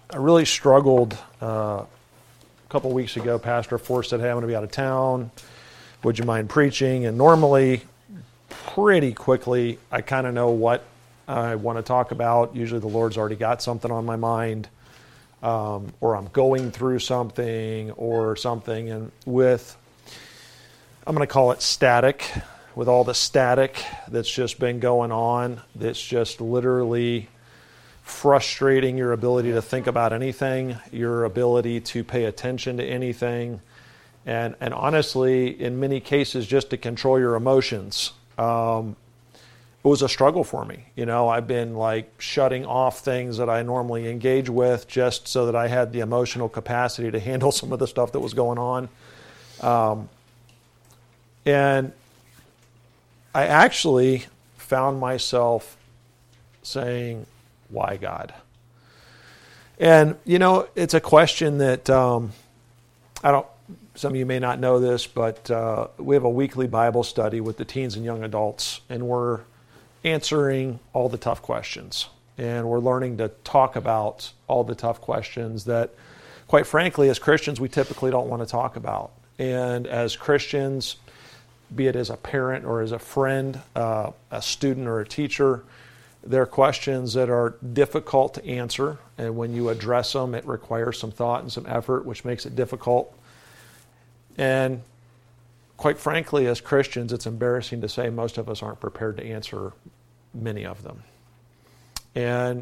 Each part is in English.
I really struggled a couple weeks ago. Pastor Forrest said, hey, I'm going to be out of town. Would you mind preaching? And normally, pretty quickly, I kind of know what I want to talk about. Usually the Lord's already got something on my mind, or I'm going through something or something. And with, I'm going to call it static, with all the static that's just been going on, that's just literally frustrating your ability to think about anything, your ability to pay attention to anything, and honestly, in many cases, just to control your emotions. It was a struggle for me. You know, I've been like shutting off things that I normally engage with just so that I had the emotional capacity to handle some of the stuff that was going on. And I actually found myself saying, why God? And, you know, it's a question that some of you may not know this, but we have a weekly Bible study with the teens and young adults, and we're answering all the tough questions. And we're learning to talk about all the tough questions that, quite frankly, as Christians, we typically don't want to talk about. And as Christians, be it as a parent or as a friend, a student or a teacher, there are questions that are difficult to answer, and when you address them, it requires some thought and some effort, which makes it difficult. And quite frankly, as Christians, it's embarrassing to say most of us aren't prepared to answer many of them. And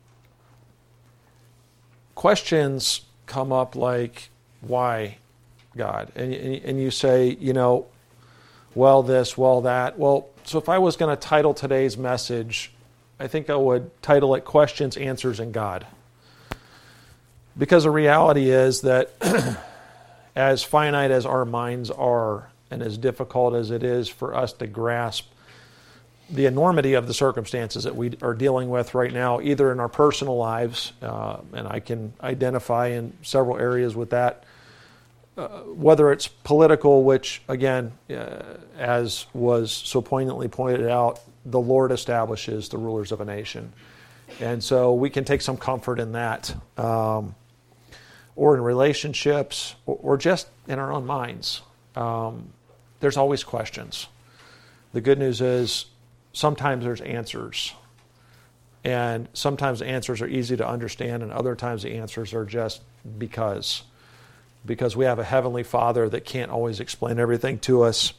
questions come up like, why, God? And you say, you know, well this, well that. Well, so if I was going to title today's message, I think I would title it Questions, Answers, and God. Because the reality is that as finite as our minds are, and as difficult as it is for us to grasp the enormity of the circumstances that we are dealing with right now, either in our personal lives, and I can identify in several areas with that, whether it's political, which, again, as was so poignantly pointed out, the Lord establishes the rulers of a nation. And so we can take some comfort in that, or in relationships, or just in our own minds. There's always questions. The good news is sometimes there's answers. And sometimes the answers are easy to understand, and other times the answers are just because we have a Heavenly Father that can't always explain everything to us.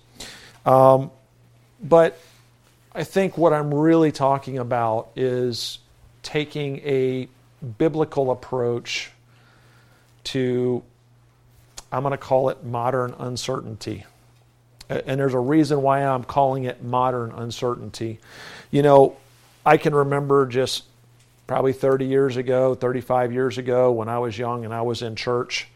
But I think what I'm really talking about is taking a biblical approach to, I'm going to call it modern uncertainty. And there's a reason why I'm calling it modern uncertainty. You know, I can remember just probably 30 years ago, 35 years ago, when I was young and I was in church,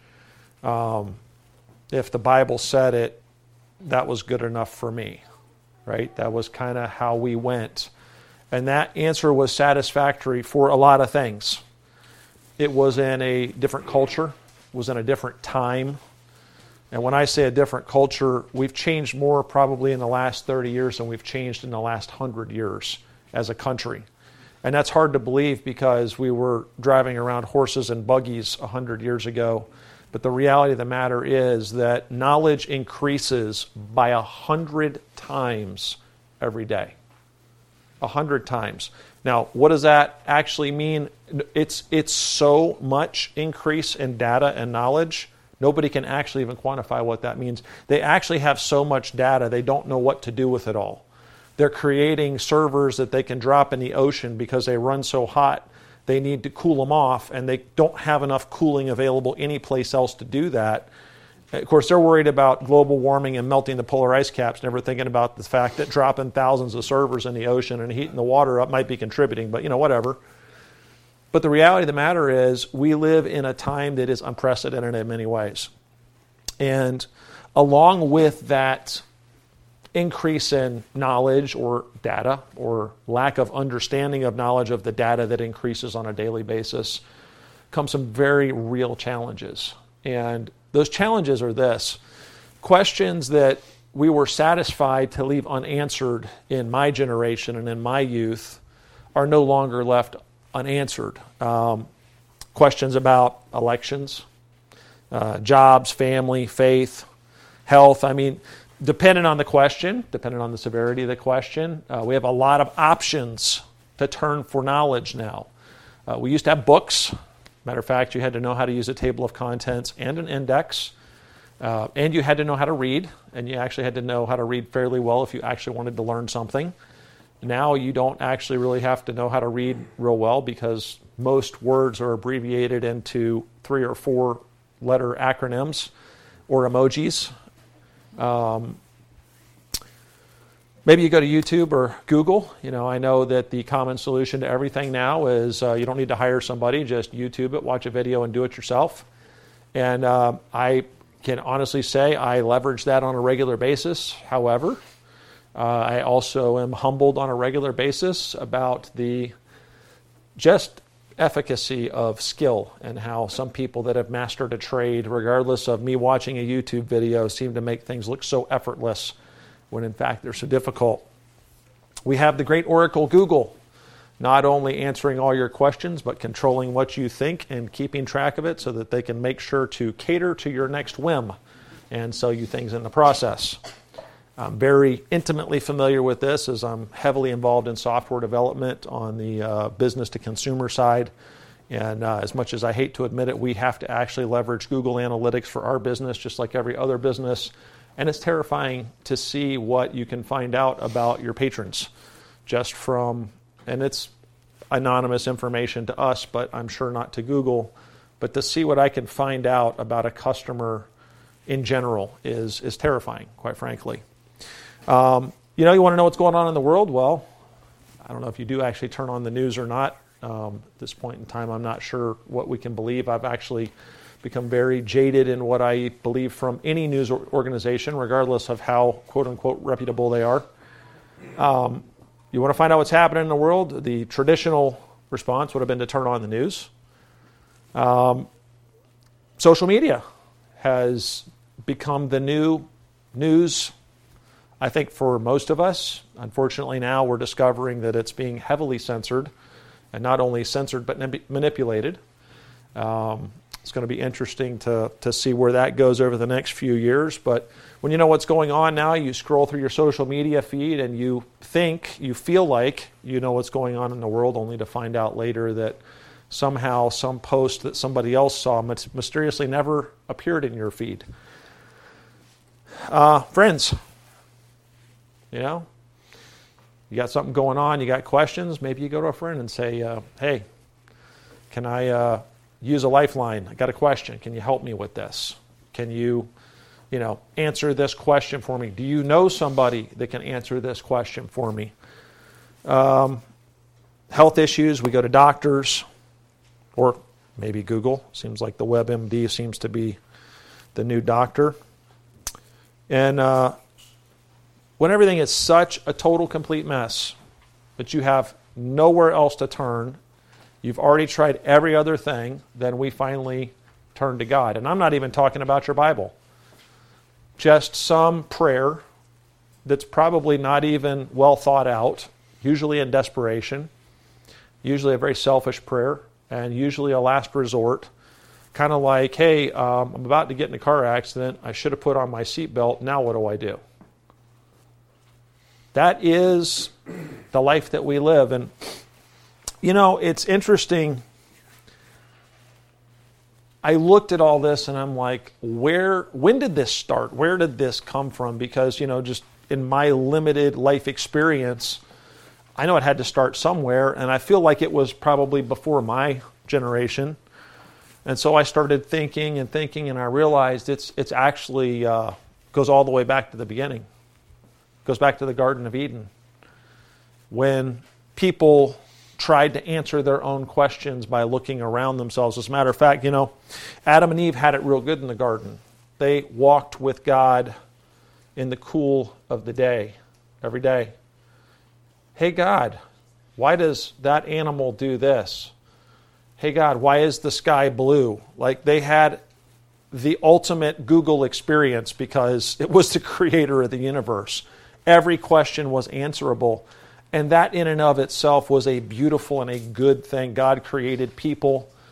if the Bible said it, that was good enough for me, right? That was kind of how we went. And that answer was satisfactory for a lot of things. It was in a different culture, was in a different time. And when I say a different culture, we've changed more probably in the last 30 years than we've changed in the last 100 years as a country. And that's hard to believe because we were driving around horses and buggies 100 years ago. But the reality of the matter is that knowledge increases by 100 times every day. 100 times. Now, what does that actually mean? It's so much increase in data and knowledge, nobody can actually even quantify what that means. They actually have so much data, they don't know what to do with it all. They're creating servers that they can drop in the ocean because they run so hot, they need to cool them off, and they don't have enough cooling available anyplace else to do that. Of course, they're worried about global warming and melting the polar ice caps, never thinking about the fact that dropping thousands of servers in the ocean and heating the water up might be contributing, but whatever. But the reality of the matter is we live in a time that is unprecedented in many ways. And along with that increase in knowledge or data or lack of understanding of knowledge of the data that increases on a daily basis come some very real challenges. And those challenges are this: questions that we were satisfied to leave unanswered in my generation and in my youth are no longer left unanswered. questions about elections, jobs, family, faith, health. I mean, depending on the question, depending on the severity of the question, we have a lot of options to turn for knowledge now. We used to have books. Matter of fact, you had to know how to use a table of contents and an index. And you had to know how to read, and you actually had to know how to read fairly well if you actually wanted to learn something. Now you don't actually really have to know how to read real well because most words are abbreviated into 3 or 4 letter acronyms or emojis. Maybe you go to YouTube or Google. I know that the common solution to everything now is you don't need to hire somebody, just YouTube it, watch a video, and do it yourself. And I can honestly say I leverage that on a regular basis. However, I also am humbled on a regular basis about the just efficacy of skill and how some people that have mastered a trade, regardless of me watching a YouTube video, seem to make things look so effortless when in fact they're so difficult. We have the great oracle Google, not only answering all your questions, but controlling what you think and keeping track of it so that they can make sure to cater to your next whim and sell you things in the process. I'm very intimately familiar with this as I'm heavily involved in software development on the business-to-consumer side. And as much as I hate to admit it, we have to actually leverage Google Analytics for our business, just like every other business. And it's terrifying to see what you can find out about your patrons just from, and it's anonymous information to us, but I'm sure not to Google, but to see what I can find out about a customer in general is terrifying, quite frankly. You want to know what's going on in the world? Well, I don't know if you do actually turn on the news or not. At this point in time, I'm not sure what we can believe. I've actually become very jaded in what I believe from any news organization, regardless of how quote-unquote reputable they are. You want to find out what's happening in the world? The traditional response would have been to turn on the news. Social media has become the new news, I think, for most of us. Unfortunately, now we're discovering that it's being heavily censored, and not only censored but manipulated. It's going to be interesting to see where that goes over the next few years. But when you know what's going on now, you scroll through your social media feed and you feel like you know what's going on in the world, only to find out later that somehow some post that somebody else saw mysteriously never appeared in your feed. Friends, you got something going on, you got questions, maybe you go to a friend and say, hey, can I use a lifeline? I got a question. Can you help me with this? Can you answer this question for me? Do you know somebody that can answer this question for me? Health issues, we go to doctors, or maybe Google. Seems like the WebMD seems to be the new doctor. And when everything is such a total, complete mess that you have nowhere else to turn, you've already tried every other thing, then we finally turn to God. And I'm not even talking about your Bible. Just some prayer that's probably not even well thought out, usually in desperation, usually a very selfish prayer, and usually a last resort. Kind of like, hey, I'm about to get in a car accident. I should have put on my seatbelt. Now what do I do? That is the life that we live. And, it's interesting. I looked at all this and I'm like, when did this start? Where did this come from? Because, just in my limited life experience, I know it had to start somewhere. And I feel like it was probably before my generation. And so I started thinking, and I realized it's actually goes all the way back to the beginning. It goes back to the Garden of Eden. When people tried to answer their own questions by looking around themselves. As a matter of fact, Adam and Eve had it real good in the garden. They walked with God in the cool of the day, every day. Hey, God, why does that animal do this? Hey, God, why is the sky blue? Like, they had the ultimate Google experience because it was the creator of the universe. Every question was answerable. And that in and of itself was a beautiful and a good thing. God created people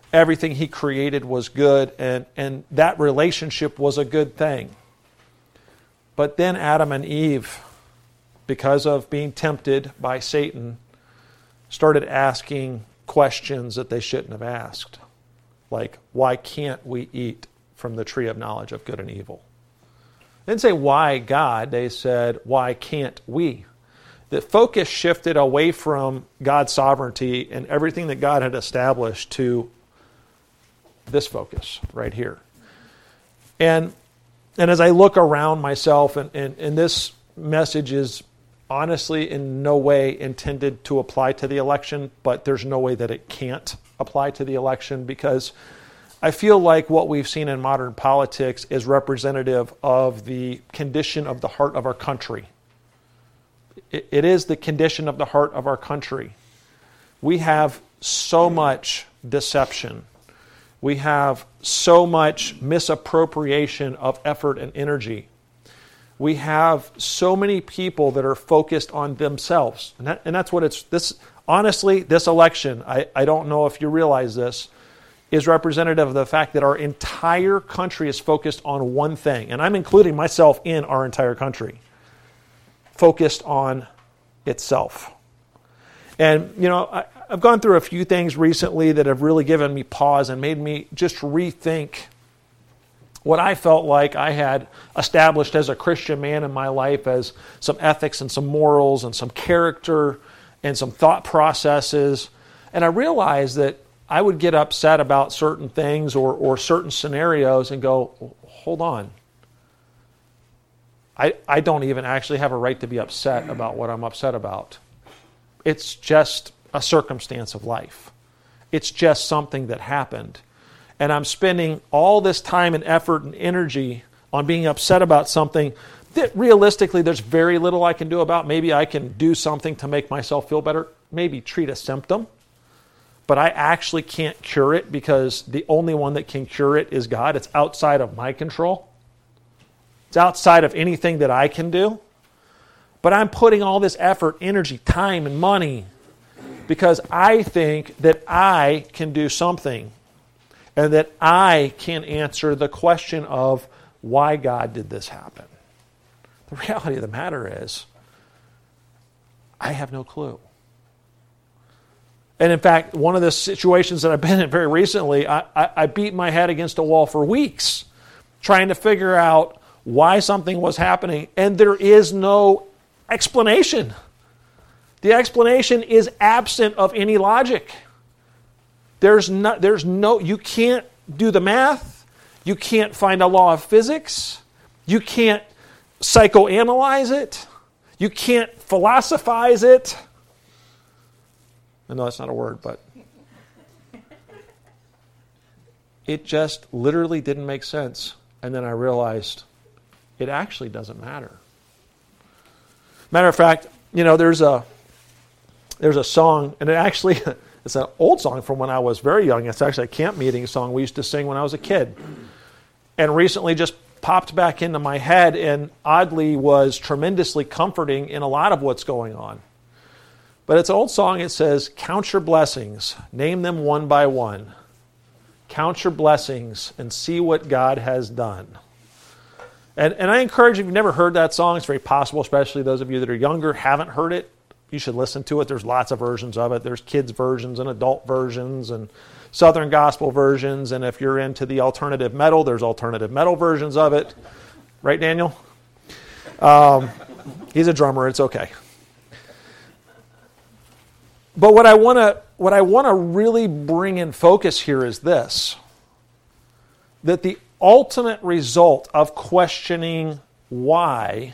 everything he created was good, and that relationship was a good thing. But then Adam and Eve, because of being tempted by Satan, started asking questions that they shouldn't have asked. Like, why can't we eat from the tree of knowledge of good and evil? They didn't say, why God? They said, why can't we? The focus shifted away from God's sovereignty and everything that God had established to this focus right here. And as I look around myself, and this message is honestly in no way intended to apply to the election, but there's no way that it can't apply to the election, because I feel like what we've seen in modern politics is representative of the condition of the heart of our country. It is the condition of the heart of our country. We have so much deception. We have so much misappropriation of effort and energy. We have so many people that are focused on themselves. And that's what it's... Honestly, this election, I don't know if you realize this, is representative of the fact that our entire country is focused on one thing. And I'm including myself in our entire country. Focused on itself. And, I've gone through a few things recently that have really given me pause and made me just rethink what I felt like I had established as a Christian man in my life, as some ethics and some morals and some character and some thought processes. And I realized that I would get upset about certain things or certain scenarios and go, hold on. I don't even actually have a right to be upset about what I'm upset about. It's just a circumstance of life. It's just something that happened. And I'm spending all this time and effort and energy on being upset about something that realistically there's very little I can do about. Maybe I can do something to make myself feel better. Maybe treat a symptom. But I actually can't cure it, because the only one that can cure it is God. It's outside of my control. It's outside of anything that I can do. But I'm putting all this effort, energy, time, and money because I think that I can do something and that I can answer the question of why God did this happen. The reality of the matter is, I have no clue. And in fact, one of the situations that I've been in very recently, I beat my head against a wall for weeks trying to figure out why something was happening, and there is no explanation. The explanation is absent of any logic. You can't do the math. You can't find a law of physics. You can't psychoanalyze it. You can't philosophize it. I know that's not a word, but it just literally didn't make sense. And then I realized it actually doesn't matter. Matter of fact, there's a song, and it's an old song from when I was very young. It's actually a camp meeting song we used to sing when I was a kid. And recently just popped back into my head and oddly was tremendously comforting in a lot of what's going on. But it's an old song. It says, count your blessings, name them one by one. Count your blessings and see what God has done. And I encourage you, if you've never heard that song, it's very possible, especially those of you that are younger, haven't heard it, you should listen to it. There's lots of versions of it. There's kids' versions and adult versions and Southern gospel versions. And if you're into the alternative metal, there's alternative metal versions of it. Right, Daniel? He's a drummer. It's okay. But what I want to really bring in focus here is this: that the ultimate result of questioning why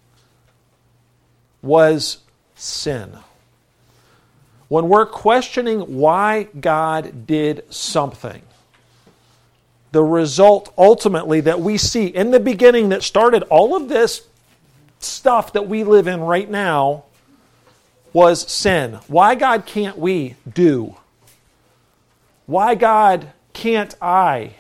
was sin. When we're questioning why God did something, the result ultimately that we see in the beginning that started all of this stuff that we live in right now was sin. Why, God, can't we do? Why, God, can't I?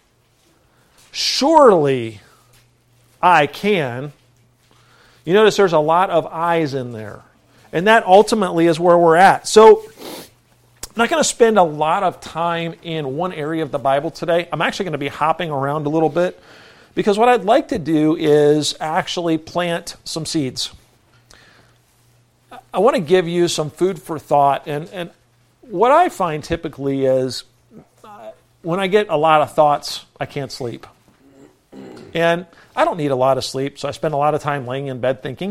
Surely I can. You notice there's a lot of I's in there. And that ultimately is where we're at. So not going to spend a lot of time in one area of the Bible today. I'm actually going to be hopping around a little bit because what I'd like to do is actually plant some seeds. I want to give you some food for thought. And what I find typically is when I get a lot of thoughts, I can't sleep. And I don't need a lot of sleep, so I spend a lot of time laying in bed thinking.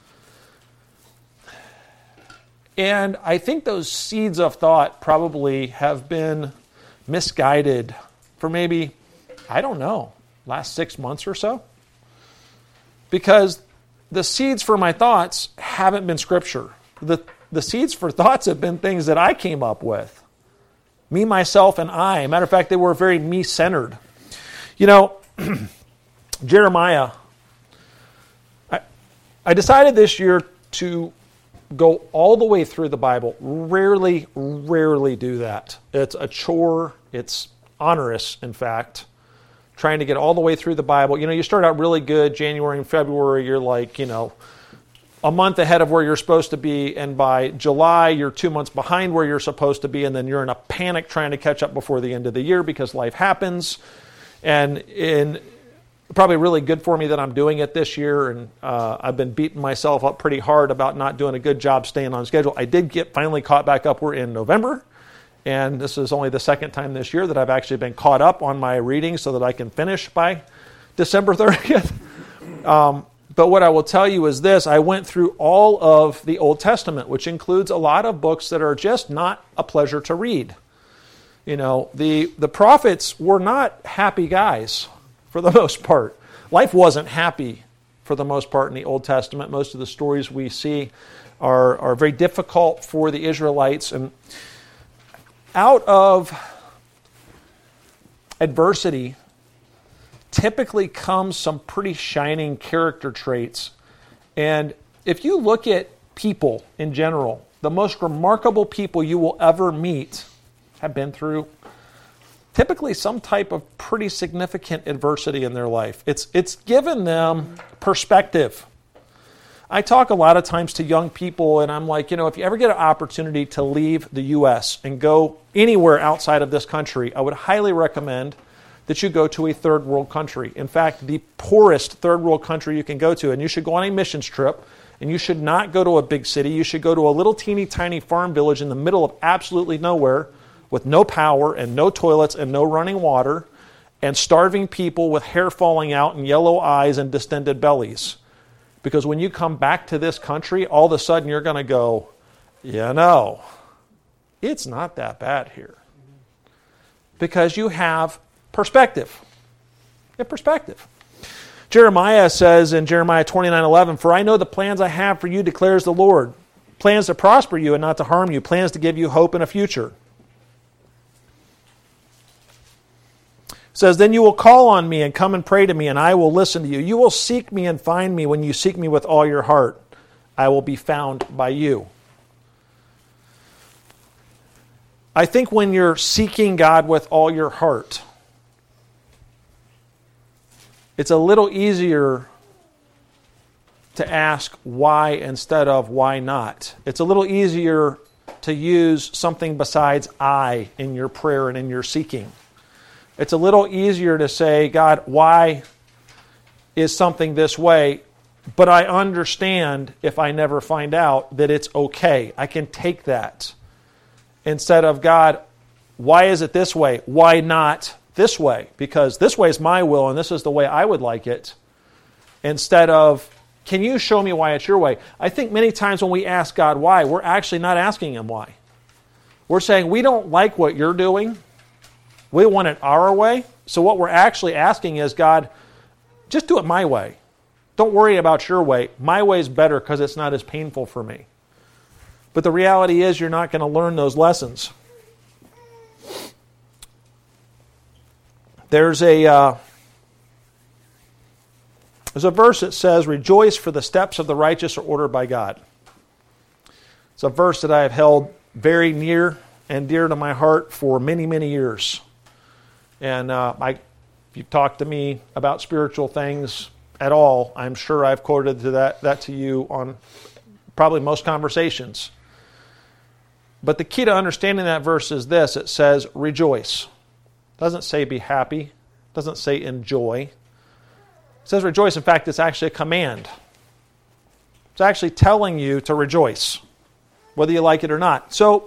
And I think those seeds of thought probably have been misguided for maybe, I don't know, last 6 months or so. Because the seeds for my thoughts haven't been Scripture. The seeds for thoughts have been things that I came up with. Me, myself, and I. Matter of fact, they were very me-centered. You know, Jeremiah, I decided this year to go all the way through the Bible. Rarely do that. It's a chore. It's onerous, in fact, trying to get all the way through the Bible. You know, you start out really good, January and February, you're like, you know, a month ahead of where you're supposed to be, and by July, you're 2 months behind where you're supposed to be, and then you're in a panic trying to catch up before the end of the year because life happens. And probably really good for me that I'm doing it this year, and I've been beating myself up pretty hard about not doing a good job staying on schedule. I did get finally caught back up. We're in November, and this is only the second time this year that I've actually been caught up on my reading so that I can finish by December 30th. But what I will tell you is this: I went through all of the Old Testament, which includes a lot of books that are just not a pleasure to read. You know, the prophets were not happy guys. For the most part. Life wasn't happy for the most part in the Old Testament. Most of the stories we see are very difficult for the Israelites. And out of adversity typically comes some pretty shining character traits. And if you look at people in general, the most remarkable people you will ever meet have been through typically some type of pretty significant adversity in their life. It's given them perspective. I talk a lot of times to young people, and I'm like, you know, if you ever get an opportunity to leave the U.S. and go anywhere outside of this country, I would highly recommend that you go to a third world country. In fact, the poorest third world country you can go to, and you should go on a missions trip, and you should not go to a big city. You should go to a little teeny tiny farm village in the middle of absolutely nowhere, with no power and no toilets and no running water, and starving people with hair falling out and yellow eyes and distended bellies. Because when you come back to this country, all of a sudden you're going to go, you know, it's not that bad here. Because you have perspective. You have perspective. Jeremiah says in Jeremiah 29:11, "For I know the plans I have for you, declares the Lord. Plans to prosper you and not to harm you. Plans to give you hope and a future." Says, "Then you will call on me and come and pray to me, and I will listen to you. You will seek me and find me when you seek me with all your heart. I will be found by you." I think when you're seeking God with all your heart, it's a little easier to ask why instead of why not. It's a little easier to use something besides I in your prayer and in your seeking. It's a little easier to say, God, why is something this way? But I understand if I never find out that it's okay. I can take that. Instead of, God, why is it this way? Why not this way? Because this way is my will and this is the way I would like it. Instead of, can you show me why it's your way? I think many times when we ask God why, we're actually not asking Him why. We're saying, we don't like what you're doing. We want it our way. So what we're actually asking is, God, just do it my way. Don't worry about your way. My way is better because it's not as painful for me. But the reality is you're not going to learn those lessons. There's a verse that says, "Rejoice, for the steps of the righteous are ordered by God." It's a verse that I have held very near and dear to my heart for many, many years. And if you talk to me about spiritual things at all, I'm sure I've quoted that to you on probably most conversations. But the key to understanding that verse is this. It says, rejoice. It doesn't say be happy. It doesn't say enjoy. It says rejoice. In fact, it's actually a command. It's actually telling you to rejoice, whether you like it or not. So,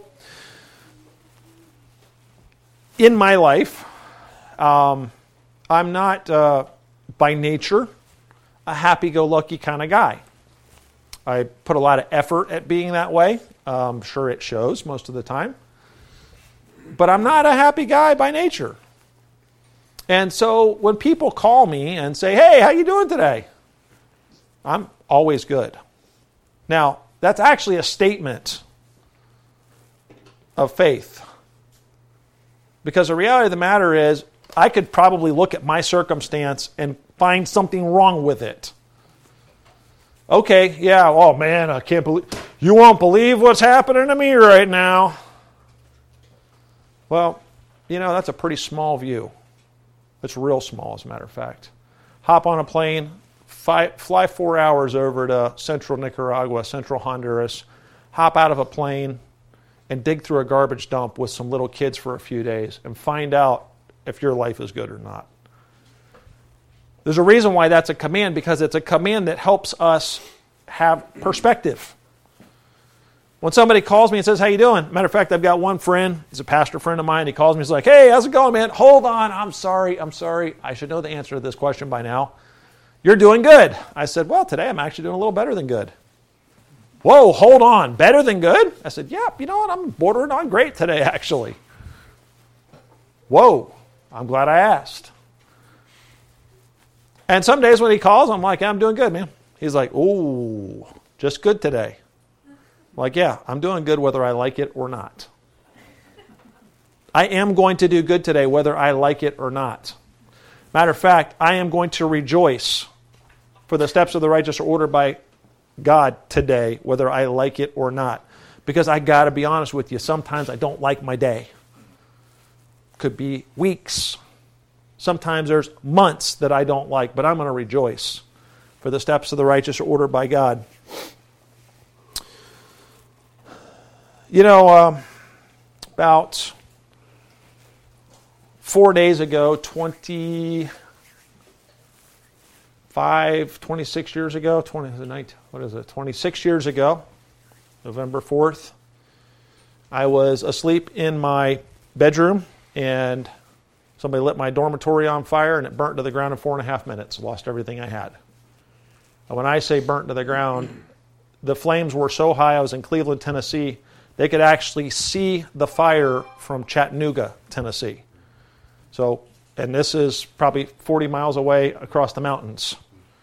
in my life, I'm not, by nature, a happy-go-lucky kind of guy. I put a lot of effort at being that way. I'm sure it shows most of the time. But I'm not a happy guy by nature. And so when people call me and say, hey, how you doing today? I'm always good. Now, that's actually a statement of faith. Because the reality of the matter is, I could probably look at my circumstance and find something wrong with it. Okay, yeah, oh man, I can't believe, you won't believe what's happening to me right now. Well, that's a pretty small view. It's real small, as a matter of fact. Hop on a plane, fly 4 hours over to central Nicaragua, central Honduras, hop out of a plane, and dig through a garbage dump with some little kids for a few days and find out if your life is good or not. There's a reason why that's a command, because it's a command that helps us have perspective. When somebody calls me and says, how you doing? Matter of fact, I've got one friend, he's a pastor friend of mine, he calls me, he's like, hey, how's it going, man? Hold on, I'm sorry. I should know the answer to this question by now. You're doing good. I said, well, today I'm actually doing a little better than good. Whoa, hold on, better than good? I said, yeah, you know what, I'm bordering on great today, actually. Whoa, I'm glad I asked. And some days when he calls, I'm like, yeah, I'm doing good, man. He's like, ooh, just good today. I'm like, yeah, I'm doing good whether I like it or not. I am going to do good today whether I like it or not. Matter of fact, I am going to rejoice, for the steps of the righteous are ordered by God today, whether I like it or not. Because I got to be honest with you, sometimes I don't like my day. Could be weeks. Sometimes there's months that I don't like, but I'm going to rejoice. For the steps of the righteous are ordered by God. About 4 days ago, 26 years ago, 26 years ago, November 4th, I was asleep in my bedroom and somebody lit my dormitory on fire and it burnt to the ground in 4.5 minutes. Lost everything I had. And when I say burnt to the ground, the flames were so high. I was in Cleveland, Tennessee. They could actually see the fire from Chattanooga, Tennessee. So, and this is probably 40 miles away across the mountains.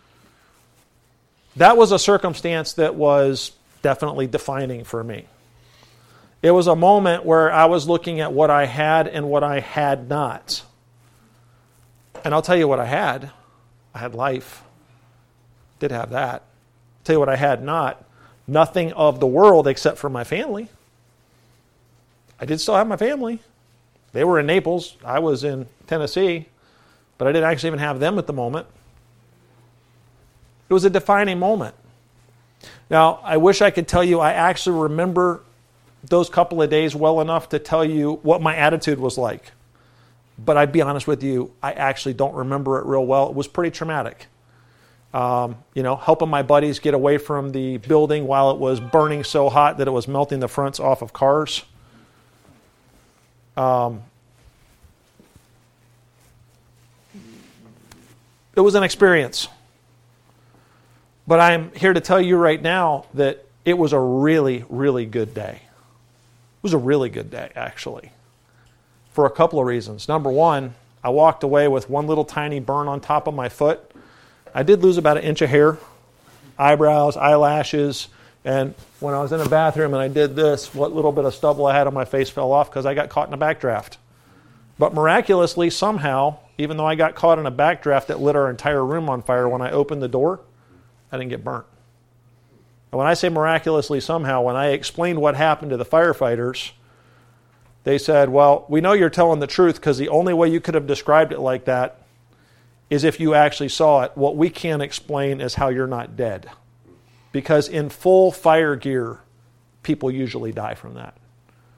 That was a circumstance that was definitely defining for me. It was a moment where I was looking at what I had and what I had not. And I'll tell you what I had. I had life. Did have that. I'll tell you what I had not. Nothing of the world except for my family. I did still have my family. They were in Naples. I was in Tennessee. But I didn't actually even have them at the moment. It was a defining moment. Now, I wish I could tell you I actually remember those couple of days well enough to tell you what my attitude was like. But I'd be honest with you, I actually don't remember it real well. It was pretty traumatic. Helping my buddies get away from the building while it was burning so hot that it was melting the fronts off of cars. It was an experience. But I'm here to tell you right now that it was a really, really good day. It was a really good day, actually, for a couple of reasons. Number one, I walked away with one little tiny burn on top of my foot. I did lose about 1 inch of hair, eyebrows, eyelashes, and when I was in the bathroom and I did this, what little bit of stubble I had on my face fell off because I got caught in a backdraft. But miraculously, somehow, even though I got caught in a backdraft that lit our entire room on fire, when I opened the door, I didn't get burnt. And when I say miraculously somehow, when I explained what happened to the firefighters, they said, well, we know you're telling the truth because the only way you could have described it like that is if you actually saw it. What we can't explain is how you're not dead. Because in full fire gear, people usually die from that.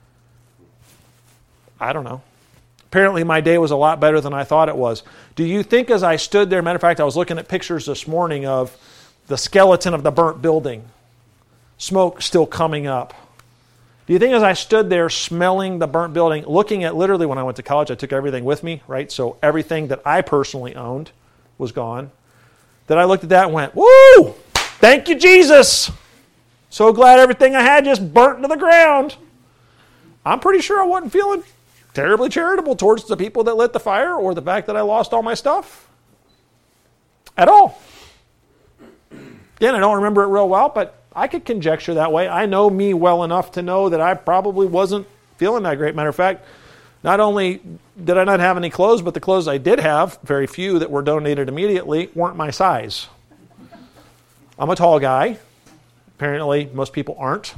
I don't know. Apparently my day was a lot better than I thought it was. Do you think as I stood there, matter of fact, I was looking at pictures this morning of the skeleton of the burnt building, smoke still coming up. Do you think as I stood there smelling the burnt building, looking at literally when I went to college, I took everything with me, right? So everything that I personally owned was gone. That I looked at that and went, woo! Thank you, Jesus! So glad everything I had just burnt to the ground. I'm pretty sure I wasn't feeling terribly charitable towards the people that lit the fire or the fact that I lost all my stuff. At all. Again, I don't remember it real well, but I could conjecture that way. I know me well enough to know that I probably wasn't feeling that great. Matter of fact, not only did I not have any clothes, but the clothes I did have, very few that were donated immediately, weren't my size. I'm a tall guy. Apparently, most people aren't.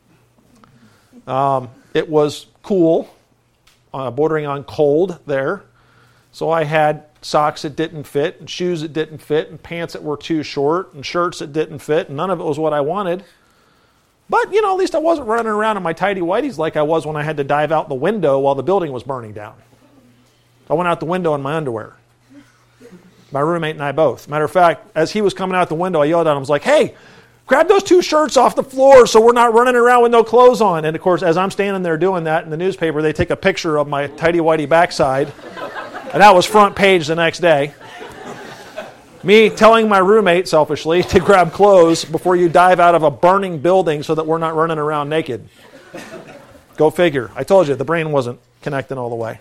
It was cool, bordering on cold there. So I had socks that didn't fit, and shoes that didn't fit, and pants that were too short, and shirts that didn't fit, and none of it was what I wanted. But, at least I wasn't running around in my tighty-whities like I was when I had to dive out the window while the building was burning down. I went out the window in my underwear. My roommate and I both. Matter of fact, as he was coming out the window, I yelled at him, I was like, hey, grab those 2 shirts off the floor so we're not running around with no clothes on. And, of course, as I'm standing there doing that in the newspaper, they take a picture of my tighty-whitey backside. And that was front page the next day. Me telling my roommate, selfishly, to grab clothes before you dive out of a burning building so that we're not running around naked. Go figure. I told you, the brain wasn't connecting all the way.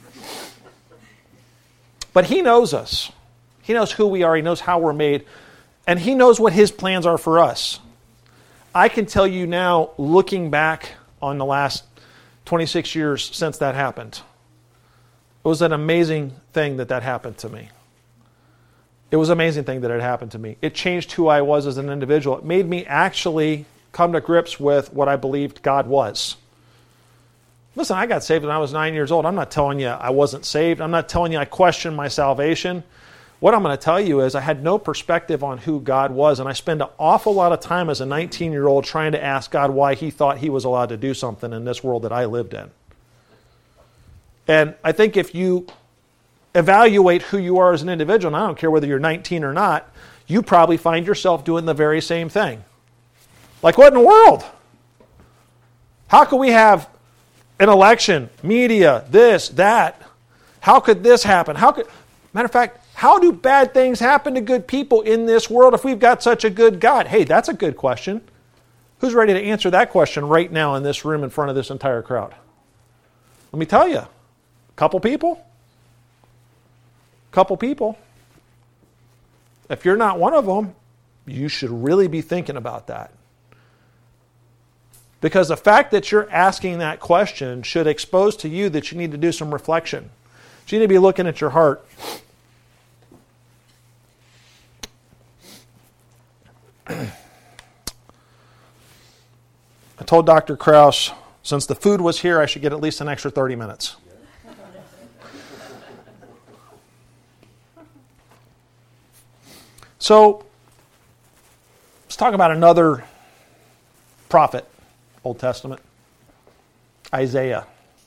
But He knows us. He knows who we are. He knows how we're made. And He knows what His plans are for us. I can tell you now, looking back on the last 26 years since that happened, it was an amazing thing that happened to me. It was an amazing thing that it happened to me. It changed who I was as an individual. It made me actually come to grips with what I believed God was. Listen, I got saved when I was 9 years old. I'm not telling you I wasn't saved. I'm not telling you I questioned my salvation. What I'm going to tell you is I had no perspective on who God was, and I spent an awful lot of time as a 19-year-old trying to ask God why He thought He was allowed to do something in this world that I lived in. And I think if you evaluate who you are as an individual, and I don't care whether you're 19 or not, you probably find yourself doing the very same thing. Like, what in the world? How could we have an election, media, this, that? How could this happen? Matter of fact, how do bad things happen to good people in this world if we've got such a good God? Hey, that's a good question. Who's ready to answer that question right now in this room in front of this entire crowd? Let me tell you. Couple people. If you're not one of them, you should really be thinking about that. Because the fact that you're asking that question should expose to you that you need to do some reflection. You need to be looking at your heart. I told Dr. Krause, since the food was here, I should get at least an extra 30 minutes. So, let's talk about another prophet, Old Testament, Isaiah.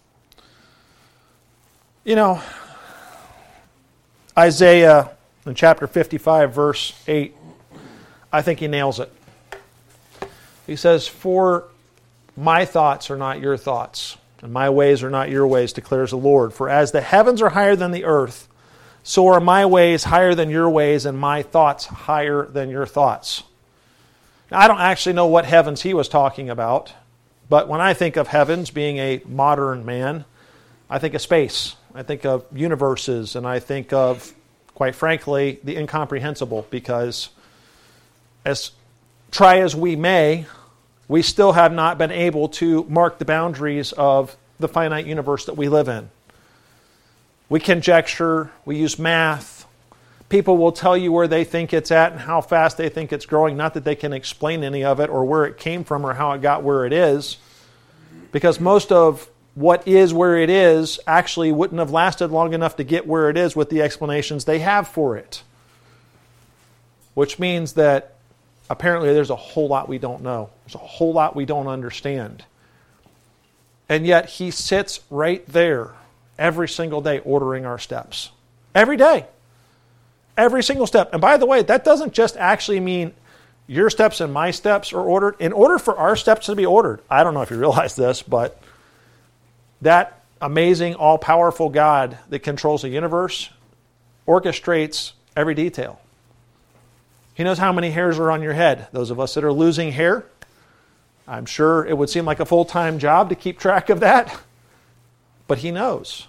Isaiah in chapter 55, verse 8, I think he nails it. He says, "For my thoughts are not your thoughts, and my ways are not your ways, declares the Lord. For as the heavens are higher than the earth, so are my ways higher than your ways, and my thoughts higher than your thoughts." Now, I don't actually know what heavens he was talking about, but when I think of heavens, being a modern man, I think of space. I think of universes, and I think of, quite frankly, the incomprehensible, because as try as we may, we still have not been able to mark the boundaries of the finite universe that we live in. We conjecture, we use math. People will tell you where they think it's at and how fast they think it's growing, not that they can explain any of it or where it came from or how it got where it is, because most of what is where it is actually wouldn't have lasted long enough to get where it is with the explanations they have for it. Which means that apparently there's a whole lot we don't know. There's a whole lot we don't understand. And yet he sits right there every single day ordering our steps. Every day. Every single step. And by the way, that doesn't just actually mean your steps and my steps are ordered. In order for our steps to be ordered, I don't know if you realize this, but that amazing, all-powerful God that controls the universe orchestrates every detail. He knows how many hairs are on your head. Those of us that are losing hair, I'm sure it would seem like a full-time job to keep track of that, but he knows.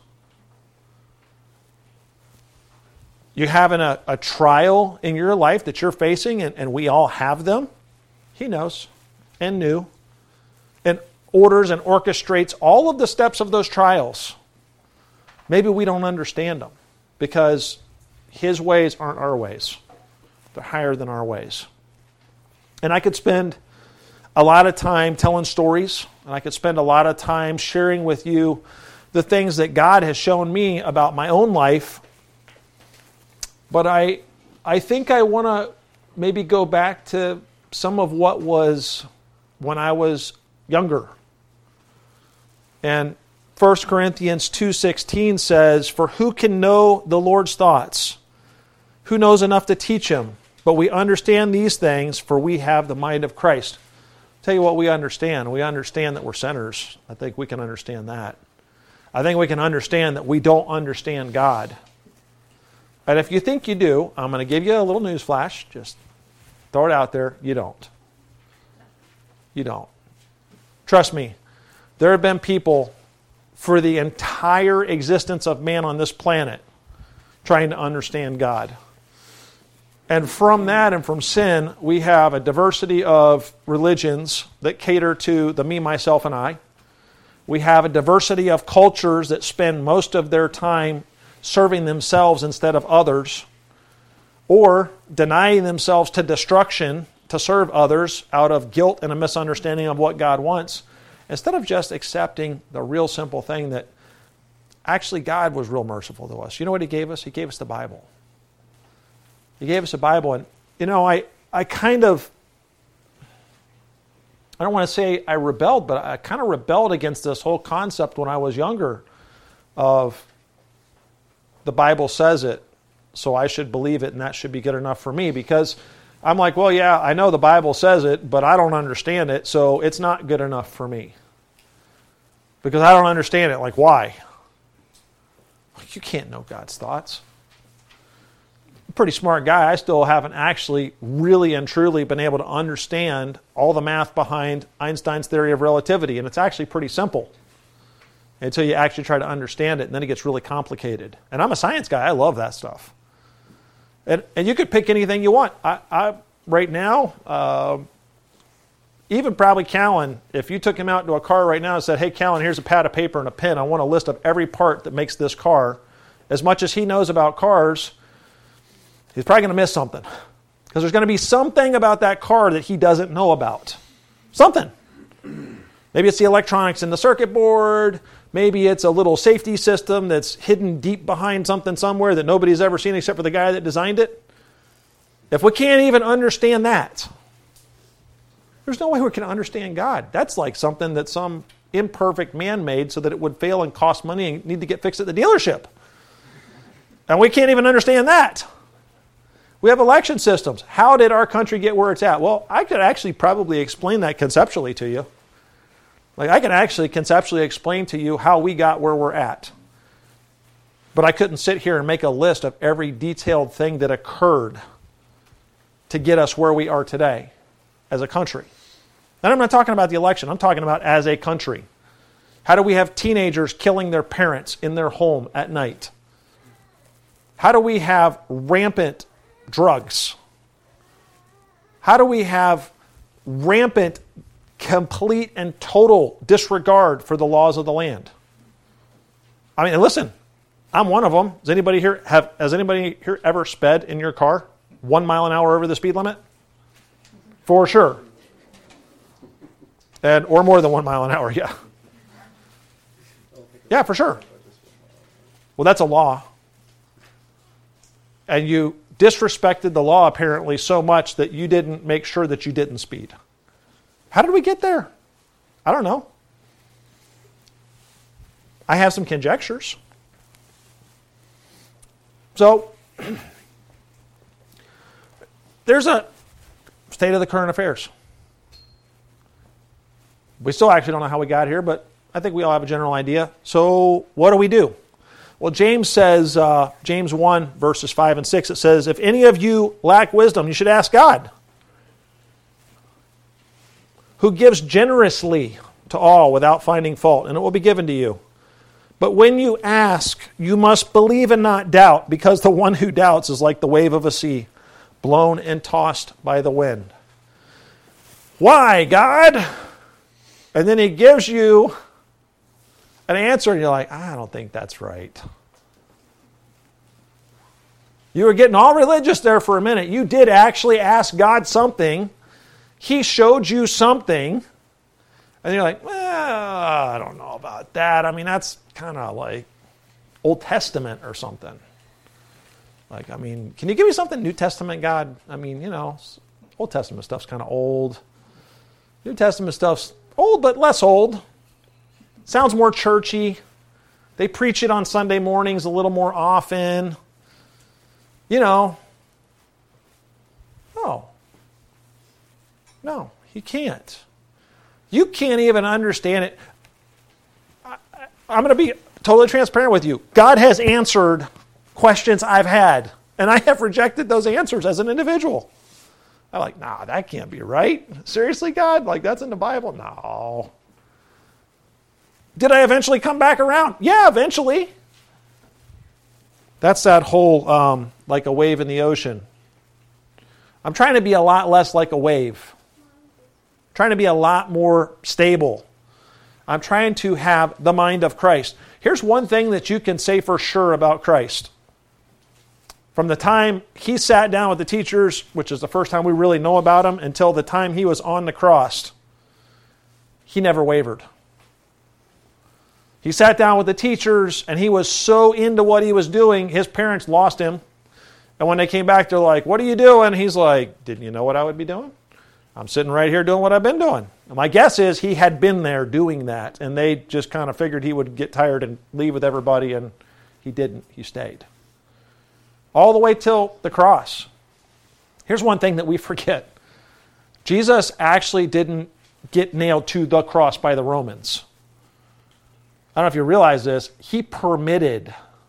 You having a trial in your life that you're facing, and we all have them, he knows and knew, and orders and orchestrates all of the steps of those trials. Maybe we don't understand them because his ways aren't our ways. They're higher than our ways. And I could spend a lot of time telling stories, and I could spend a lot of time sharing with you the things that God has shown me about my own life. But I think I want to maybe go back to some of what was when I was younger. And 1 Corinthians 2:16 says, "For who can know the Lord's thoughts? Who knows enough to teach him? But we understand these things, for we have the mind of Christ." Tell you what we understand. We understand that we're sinners. I think we can understand that. I think we can understand that we don't understand God. And if you think you do, I'm going to give you a little news flash. Just throw it out there. You don't. You don't. Trust me, there have been people for the entire existence of man on this planet trying to understand God. And from that and from sin, we have a diversity of religions that cater to the me, myself, and I. We have a diversity of cultures that spend most of their time serving themselves instead of others, or denying themselves to destruction to serve others out of guilt and a misunderstanding of what God wants, instead of just accepting the real simple thing that actually God was real merciful to us. You know what He gave us? He gave us the Bible. He gave us a Bible, and I kind of, I don't want to say I rebelled, but I kind of rebelled against this whole concept when I was younger of the Bible says it, so I should believe it, and that should be good enough for me, because I'm like, well, yeah, I know the Bible says it, but I don't understand it, so it's not good enough for me. Because I don't understand it. Like, why? You can't know God's thoughts. I'm a pretty smart guy. I still haven't actually really and truly been able to understand all the math behind Einstein's theory of relativity, and it's actually pretty simple until you actually try to understand it, and then it gets really complicated. And I'm a science guy. I love that stuff. And you could pick anything you want. I right now, even probably Callan, if you took him out to a car right now and said, hey, Callan, here's a pad of paper and a pen. I want a list of every part that makes this car. As much as he knows about cars, he's probably going to miss something. Because there's going to be something about that car that he doesn't know about. Something. Maybe it's the electronics in the circuit board. Maybe it's a little safety system that's hidden deep behind something somewhere that nobody's ever seen except for the guy that designed it. If we can't even understand that, there's no way we can understand God. That's like something that some imperfect man made so that it would fail and cost money and need to get fixed at the dealership. And we can't even understand that. We have election systems. How did our country get where it's at? Well, I could actually probably explain that conceptually to you. Like, I can actually conceptually explain to you how we got where we're at. But I couldn't sit here and make a list of every detailed thing that occurred to get us where we are today as a country. And I'm not talking about the election. I'm talking about as a country. How do we have teenagers killing their parents in their home at night? How do we have rampant drugs? How do we have rampant, complete and total disregard for the laws of the land? I mean, and listen, I'm one of them. Has anybody here ever sped in your car 1 mile an hour over the speed limit? For sure. Or more than 1 mile an hour, yeah. Yeah, for sure. Well, that's a law. And you disrespected the law apparently so much that you didn't make sure that you didn't speed. How did we get there? I don't know. I have some conjectures. So, there's a state of the current affairs. We still actually don't know how we got here, but I think we all have a general idea. So, what do we do? Well, James says, James 1, verses 5 and 6, it says, if any of you lack wisdom, you should ask God, who gives generously to all without finding fault, and it will be given to you. But when you ask, you must believe and not doubt, because the one who doubts is like the wave of a sea, blown and tossed by the wind. Why, God? And then he gives you an answer, and you're like, I don't think that's right. You were getting all religious there for a minute. You did actually ask God something. He showed you something. And you're like, well, I don't know about that. I mean, that's kind of like Old Testament or something. Like, I mean, can you give me something New Testament, God? I mean, you know, Old Testament stuff's kind of old. New Testament stuff's old, but less old. Sounds more churchy. They preach it on Sunday mornings a little more often. You know. No, you can't. You can't even understand it. I'm going to be totally transparent with you. God has answered questions I've had, and I have rejected those answers as an individual. I'm like, nah, that can't be right. Seriously, God? Like, that's in the Bible? No. Did I eventually come back around? Yeah, eventually. That's that whole, like a wave in the ocean. I'm trying to be a lot less like a wave. Trying to be a lot more stable. I'm trying to have the mind of Christ. Here's one thing that you can say for sure about Christ. From the time he sat down with the teachers, which is the first time we really know about him, until the time he was on the cross, he never wavered. He sat down with the teachers, and he was so into what he was doing, his parents lost him. And when they came back, they're like, what are you doing? He's like, didn't you know what I would be doing? I'm sitting right here doing what I've been doing. And my guess is he had been there doing that, and they just kind of figured he would get tired and leave with everybody, and he didn't. He stayed. All the way till the cross. Here's one thing that we forget. Jesus actually didn't get nailed to the cross by the Romans. I don't know if you realize this. He permitted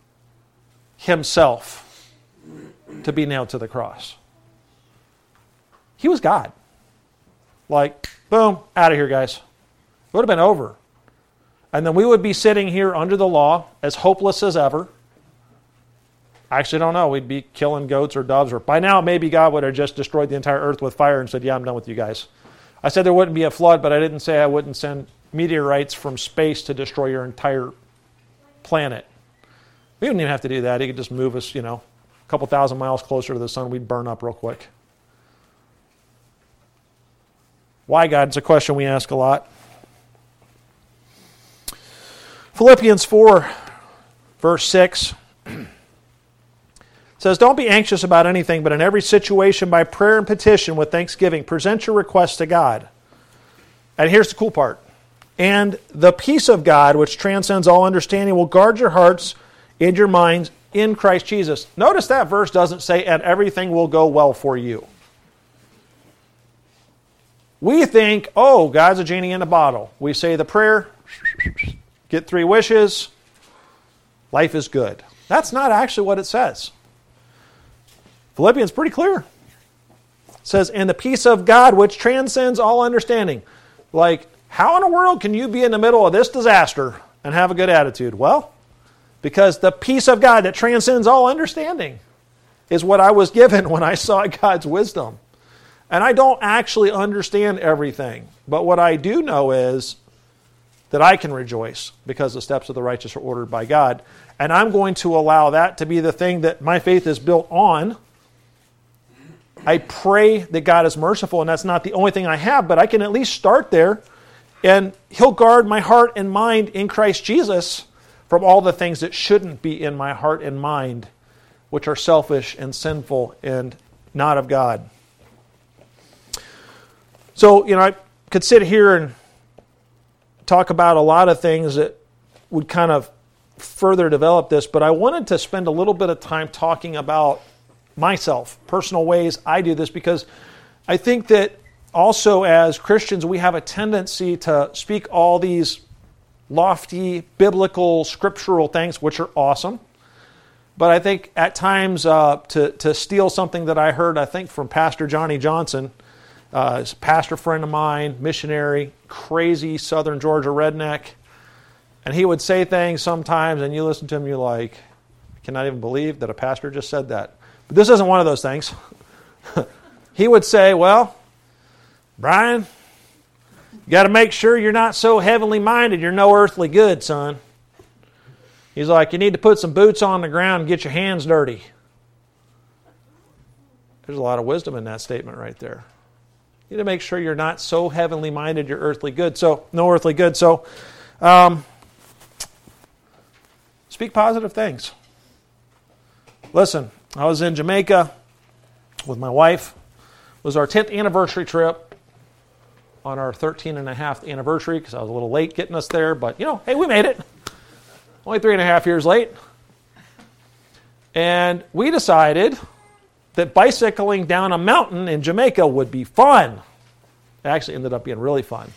himself to be nailed to the cross. He was God. Like, boom, out of here, guys. It would have been over. And then we would be sitting here under the law, as hopeless as ever. I actually don't know. We'd be killing goats or doves. Or by now, maybe God would have just destroyed the entire earth with fire and said, yeah, I'm done with you guys. I said there wouldn't be a flood, but I didn't say I wouldn't send meteorites from space to destroy your entire planet. We wouldn't even have to do that. He could just move us, a couple thousand miles closer to the sun. We'd burn up real quick. Why, God? It's a question we ask a lot. Philippians 4, verse 6 says, don't be anxious about anything, but in every situation by prayer and petition with thanksgiving, present your requests to God. And here's the cool part. And the peace of God, which transcends all understanding, will guard your hearts and your minds in Christ Jesus. Notice that verse doesn't say, and everything will go well for you. We think, oh, God's a genie in a bottle. We say the prayer, get 3 wishes, life is good. That's not actually what it says. Philippians pretty clear. It says, and the peace of God, which transcends all understanding. Like, how in the world can you be in the middle of this disaster and have a good attitude? Well, because the peace of God that transcends all understanding is what I was given when I saw God's wisdom. And I don't actually understand everything. But what I do know is that I can rejoice because the steps of the righteous are ordered by God. And I'm going to allow that to be the thing that my faith is built on. I pray that God is merciful, and that's not the only thing I have, but I can at least start there. And He'll guard my heart and mind in Christ Jesus from all the things that shouldn't be in my heart and mind, which are selfish and sinful and not of God. So, I could sit here and talk about a lot of things that would kind of further develop this, but I wanted to spend a little bit of time talking about myself, personal ways I do this, because I think that also as Christians we have a tendency to speak all these lofty, biblical, scriptural things, which are awesome. But I think at times to steal something that I heard, I think from Pastor Johnny Johnson, a pastor friend of mine, missionary, crazy Southern Georgia redneck, and he would say things sometimes, and you listen to him, you're like, I cannot even believe that a pastor just said that. But this isn't one of those things. He would say, well, Brian, you got to make sure you're not so heavenly minded, you're no earthly good, son. He's like, you need to put some boots on the ground and get your hands dirty. There's a lot of wisdom in that statement right there. You need to make sure you're not so heavenly minded, you're earthly good. So, no earthly good. So, speak positive things. Listen, I was in Jamaica with my wife. It was our 10th anniversary trip on our 13.5th anniversary because I was a little late getting us there. But, hey, we made it. Only 3.5 years late. And we decided that bicycling down a mountain in Jamaica would be fun. It actually ended up being really fun.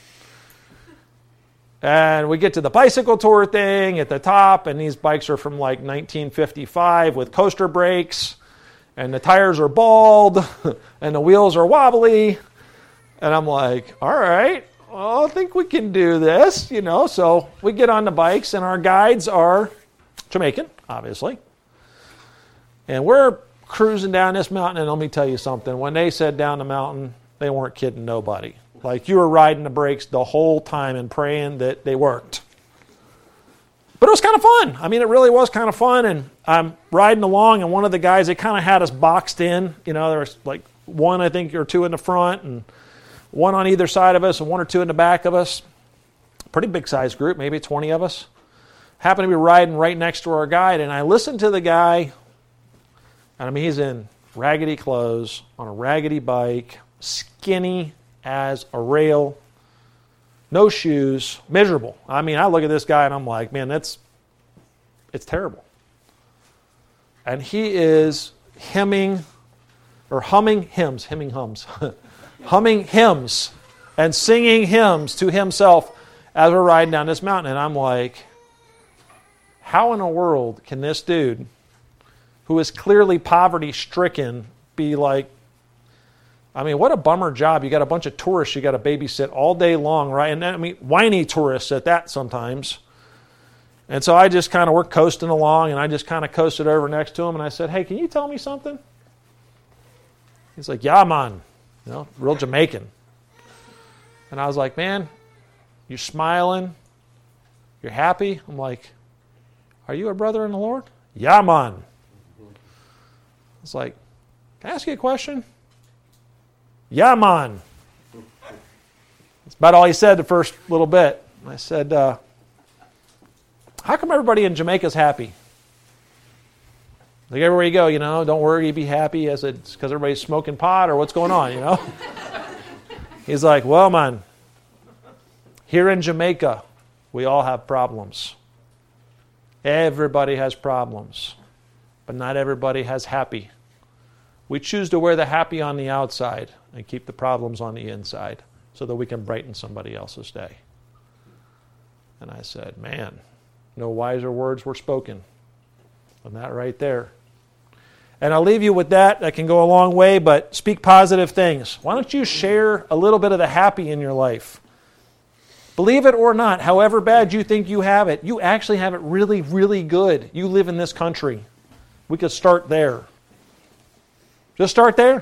And we get to the bicycle tour thing at the top, and these bikes are from like 1955 with coaster brakes, and the tires are bald, and the wheels are wobbly. And I'm like, all right. Well, I think we can do this, So we get on the bikes, and our guides are Jamaican, obviously. And we're cruising down this mountain, and let me tell you something. When they said down the mountain, they weren't kidding nobody. Like, you were riding the brakes the whole time and praying that they worked. But it was kind of fun. I mean, it really was kind of fun, and I'm riding along, and one of the guys, they kind of had us boxed in. There was like one, I think, or two in the front, and one on either side of us and one or two in the back of us. Pretty big-sized group, maybe 20 of us. Happened to be riding right next to our guide, and I listened to the guy, and I mean, he's in raggedy clothes, on a raggedy bike, skinny as a rail, no shoes, miserable. I mean, I look at this guy, and I'm like, man, it's terrible. And he is humming hymns, humming hymns and singing hymns to himself as we're riding down this mountain. And I'm like, how in the world can this dude, who is clearly poverty-stricken, be like, I mean, what a bummer job. You got a bunch of tourists you got to babysit all day long, right? And I mean, whiny tourists at that sometimes. And so I just we're coasting along, and I just kind of coasted over next to him, and I said, hey, can you tell me something? He's like, yeah, man. Real Jamaican. And I was like, man, you're smiling. You're happy. I'm like, are you a brother in the Lord? Yeah, man. It's like, can I ask you a question? Yeah, man. That's about all he said the first little bit. I said, how come everybody in Jamaica is happy? Like, everywhere you go, don't worry, be happy. As it's because everybody's smoking pot or what's going on, He's like, well, man, here in Jamaica, we all have problems. Everybody has problems, but not everybody has happy. We choose to wear the happy on the outside and keep the problems on the inside so that we can brighten somebody else's day. And I said, man, no wiser words were spoken than that right there. And I'll leave you with that. That can go a long way, but speak positive things. Why don't you share a little bit of the happy in your life? Believe it or not, however bad you think you have it, you actually have it really, really good. You live in this country. We could start there. Just start there.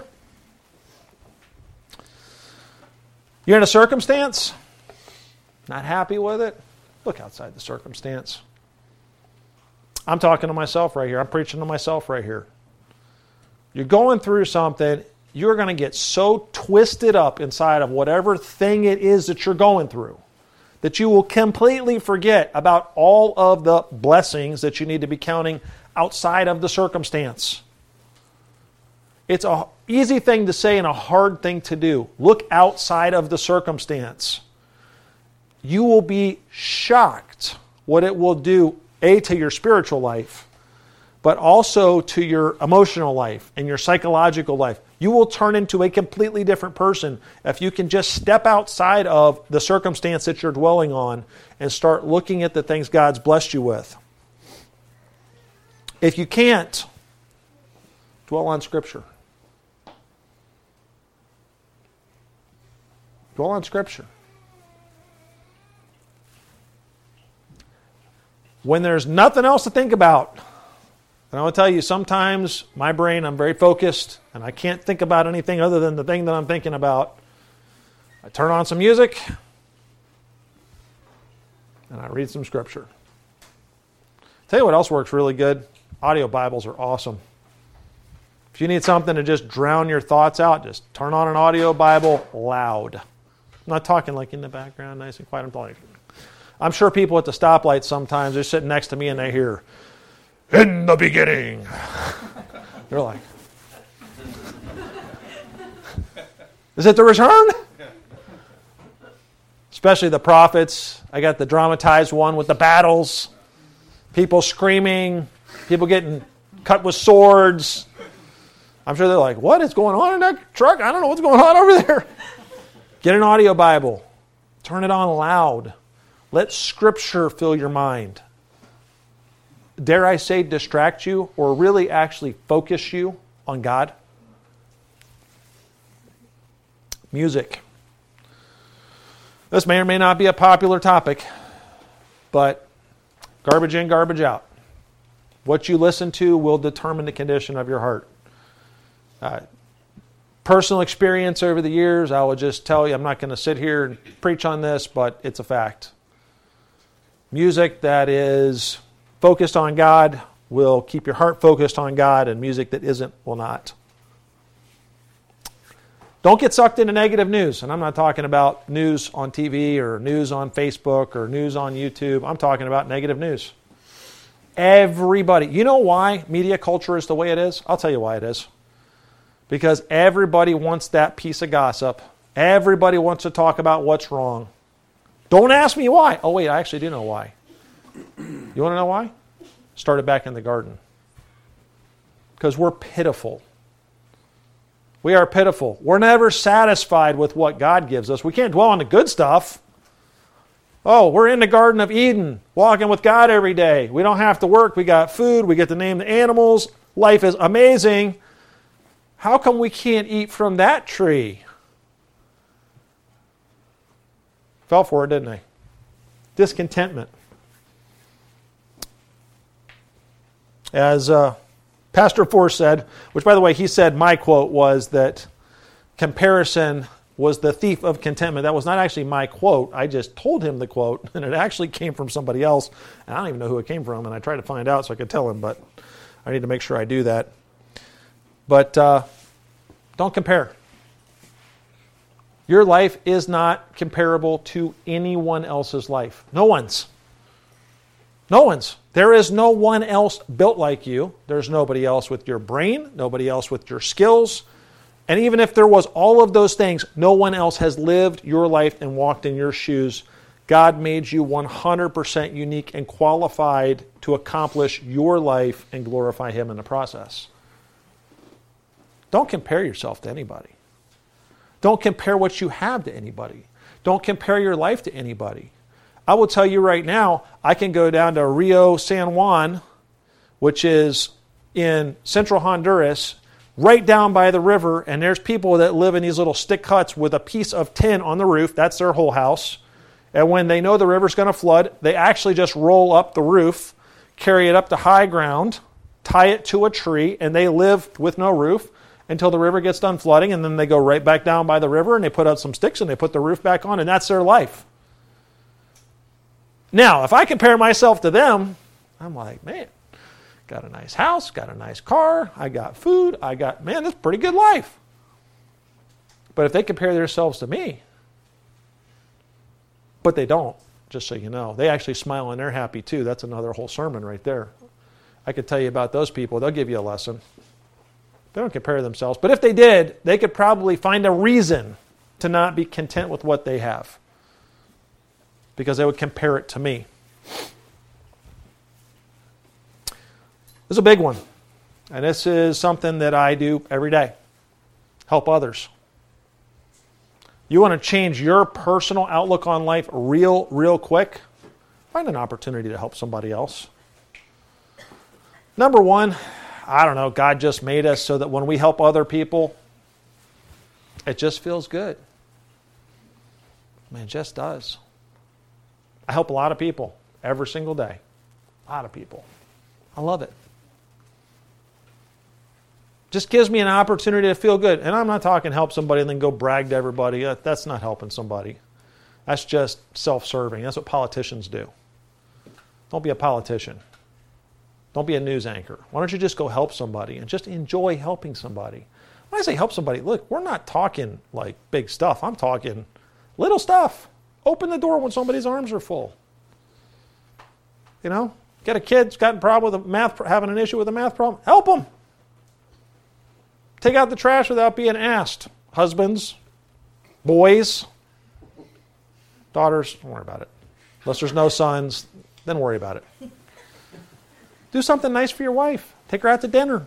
You're in a circumstance, not happy with it, look outside the circumstance. I'm talking to myself right here. I'm preaching to myself right here. You're going through something, you're going to get so twisted up inside of whatever thing it is that you're going through that you will completely forget about all of the blessings that you need to be counting outside of the circumstance. It's an easy thing to say and a hard thing to do. Look outside of the circumstance. You will be shocked what it will do, A, to your spiritual life, but also to your emotional life and your psychological life. You will turn into a completely different person if you can just step outside of the circumstance that you're dwelling on and start looking at the things God's blessed you with. If you can't, dwell on Scripture. Dwell on Scripture. When there's nothing else to think about, and I will tell you, sometimes my brain, I'm very focused, and I can't think about anything other than the thing that I'm thinking about. I turn on some music, and I read some Scripture. Tell you what else works really good. Audio Bibles are awesome. If you need something to just drown your thoughts out, just turn on an audio Bible loud. I'm not talking like in the background, nice and quiet. I'm sure people at the stoplight sometimes, they're sitting next to me and they hear, "In the beginning." They're like, is it the return? Especially the prophets. I got the dramatized one with the battles. People screaming. People getting cut with swords. I'm sure they're like, what is going on in that truck? I don't know what's going on over there. Get an audio Bible. Turn it on loud. Let Scripture fill your mind. Dare I say distract you or really actually focus you on God? Music. This may or may not be a popular topic, but garbage in, garbage out. What you listen to will determine the condition of your heart. Personal experience over the years, I will just tell you, I'm not going to sit here and preach on this, but it's a fact. Music that is focused on God will keep your heart focused on God, and music that isn't will not. Don't get sucked into negative news. And I'm not talking about news on TV or news on Facebook or news on YouTube. I'm talking about negative news. Everybody. You know why media culture is the way it is? I'll tell you why it is. Because everybody wants that piece of gossip. Everybody wants to talk about what's wrong. Don't ask me why. Oh, wait, I actually do know why. You want to know why? Started back in the garden. Because we're pitiful. We are pitiful. We're never satisfied with what God gives us. We can't dwell on the good stuff. Oh, we're in the Garden of Eden, walking with God every day. We don't have to work. We got food. We get to name the animals. Life is amazing. How come we can't eat from that tree? Fell for it, didn't they? Discontentment. As Pastor Force said, which by the way, he said my quote was that comparison was the thief of contentment. That was not actually my quote. I just told him the quote, and it actually came from somebody else. And I don't even know who it came from, and I tried to find out so I could tell him, but I need to make sure I do that. But don't compare. Your life is not comparable to anyone else's life. No one's. No one's. There is no one else built like you. There's nobody else with your brain, nobody else with your skills. And even if there was all of those things, no one else has lived your life and walked in your shoes. God made you 100% unique and qualified to accomplish your life and glorify Him in the process. Don't compare yourself to anybody. Don't compare what you have to anybody. Don't compare your life to anybody. I will tell you right now, I can go down to Rio San Juan, which is in central Honduras, right down by the river, and there's people that live in these little stick huts with a piece of tin on the roof. That's their whole house. And when they know the river's going to flood, they actually just roll up the roof, carry it up to high ground, tie it to a tree, and they live with no roof until the river gets done flooding, and then they go right back down by the river, and they put out some sticks, and they put the roof back on, and that's their life. Now, if I compare myself to them, I'm like, man, got a nice house, got a nice car, I got food, man, that's a pretty good life. But if they compare themselves to me, but they don't, just so you know, they actually smile and they're happy too. That's another whole sermon right there. I could tell you about those people. They'll give you a lesson. They don't compare themselves. But if they did, they could probably find a reason to not be content with what they have, because they would compare it to me. This is a big one. And this is something that I do every day. Help others. You want to change your personal outlook on life real quick? Find an opportunity to help somebody else. Number one, I don't know, God just made us so that when we help other people, it just feels good. I mean, it just does. I help a lot of people every single day. A lot of people. I love it. Just gives me an opportunity to feel good. And I'm not talking help somebody and then go brag to everybody. That's not helping somebody. That's just self-serving. That's what politicians do. Don't be a politician. Don't be a news anchor. Why don't you just go help somebody and just enjoy helping somebody? When I say help somebody, look, we're not talking like big stuff. I'm talking little stuff. Open the door when somebody's arms are full. You know, get a kid's got a problem with a math, having an issue with a math problem. Help them. Take out the trash without being asked. Husbands, boys, daughters, don't worry about it. Unless there's no sons, then worry about it. Do something nice for your wife. Take her out to dinner.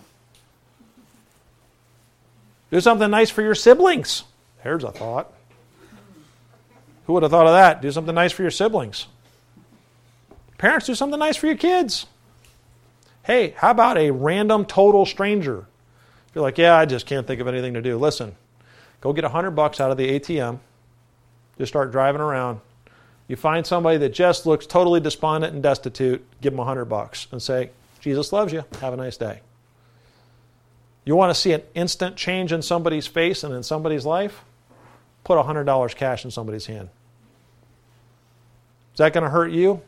Do something nice for your siblings. There's a thought. Who would have thought of that? Do something nice for your siblings. Parents, do something nice for your kids. Hey, how about a random total stranger? You're like, yeah, I just can't think of anything to do. Listen, go get $100 out of the ATM. Just start driving around. You find somebody that just looks totally despondent and destitute, give them $100 and say, Jesus loves you. Have a nice day. You want to see an instant change in somebody's face and in somebody's life? Put $100 cash in somebody's hand. Is that going to hurt you?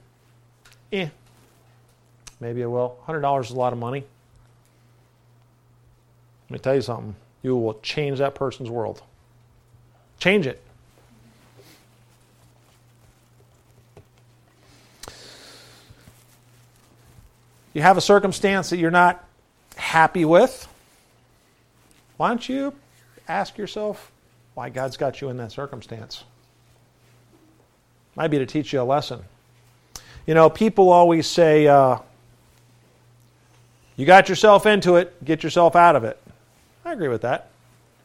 Maybe it will. $100 is a lot of money. Let me tell you something. You will change that person's world. Change it. You have a circumstance that you're not happy with. Why don't you ask yourself why God's got you in that circumstance? Might be to teach you a lesson. You know, people always say, you got yourself into it, get yourself out of it. I agree with that.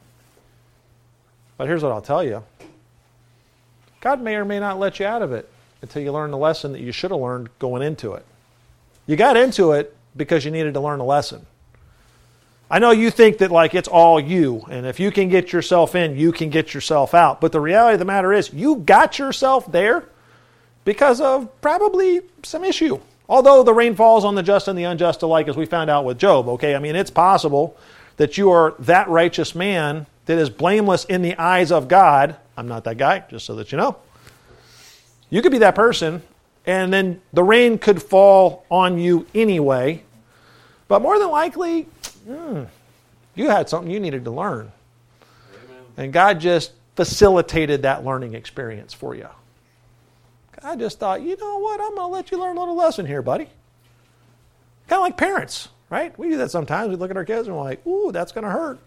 But here's what I'll tell you. God may or may not let you out of it until you learn the lesson that you should have learned going into it. You got into it because you needed to learn a lesson. I know you think that like it's all you, and if you can get yourself in, you can get yourself out. But the reality of the matter is, you got yourself there because of probably some issue. Although the rain falls on the just and the unjust alike, as we found out with Job, okay? I mean, it's possible that you are that righteous man that is blameless in the eyes of God. I'm not that guy, just so that you know. You could be that person, and then the rain could fall on you anyway. But more than likely, you had something you needed to learn. Amen. And God just facilitated that learning experience for you. I just thought, you know what, I'm going to let you learn a little lesson here, buddy. Kind of like parents, right? We do that sometimes. We look at our kids and we're like, ooh, that's going to hurt.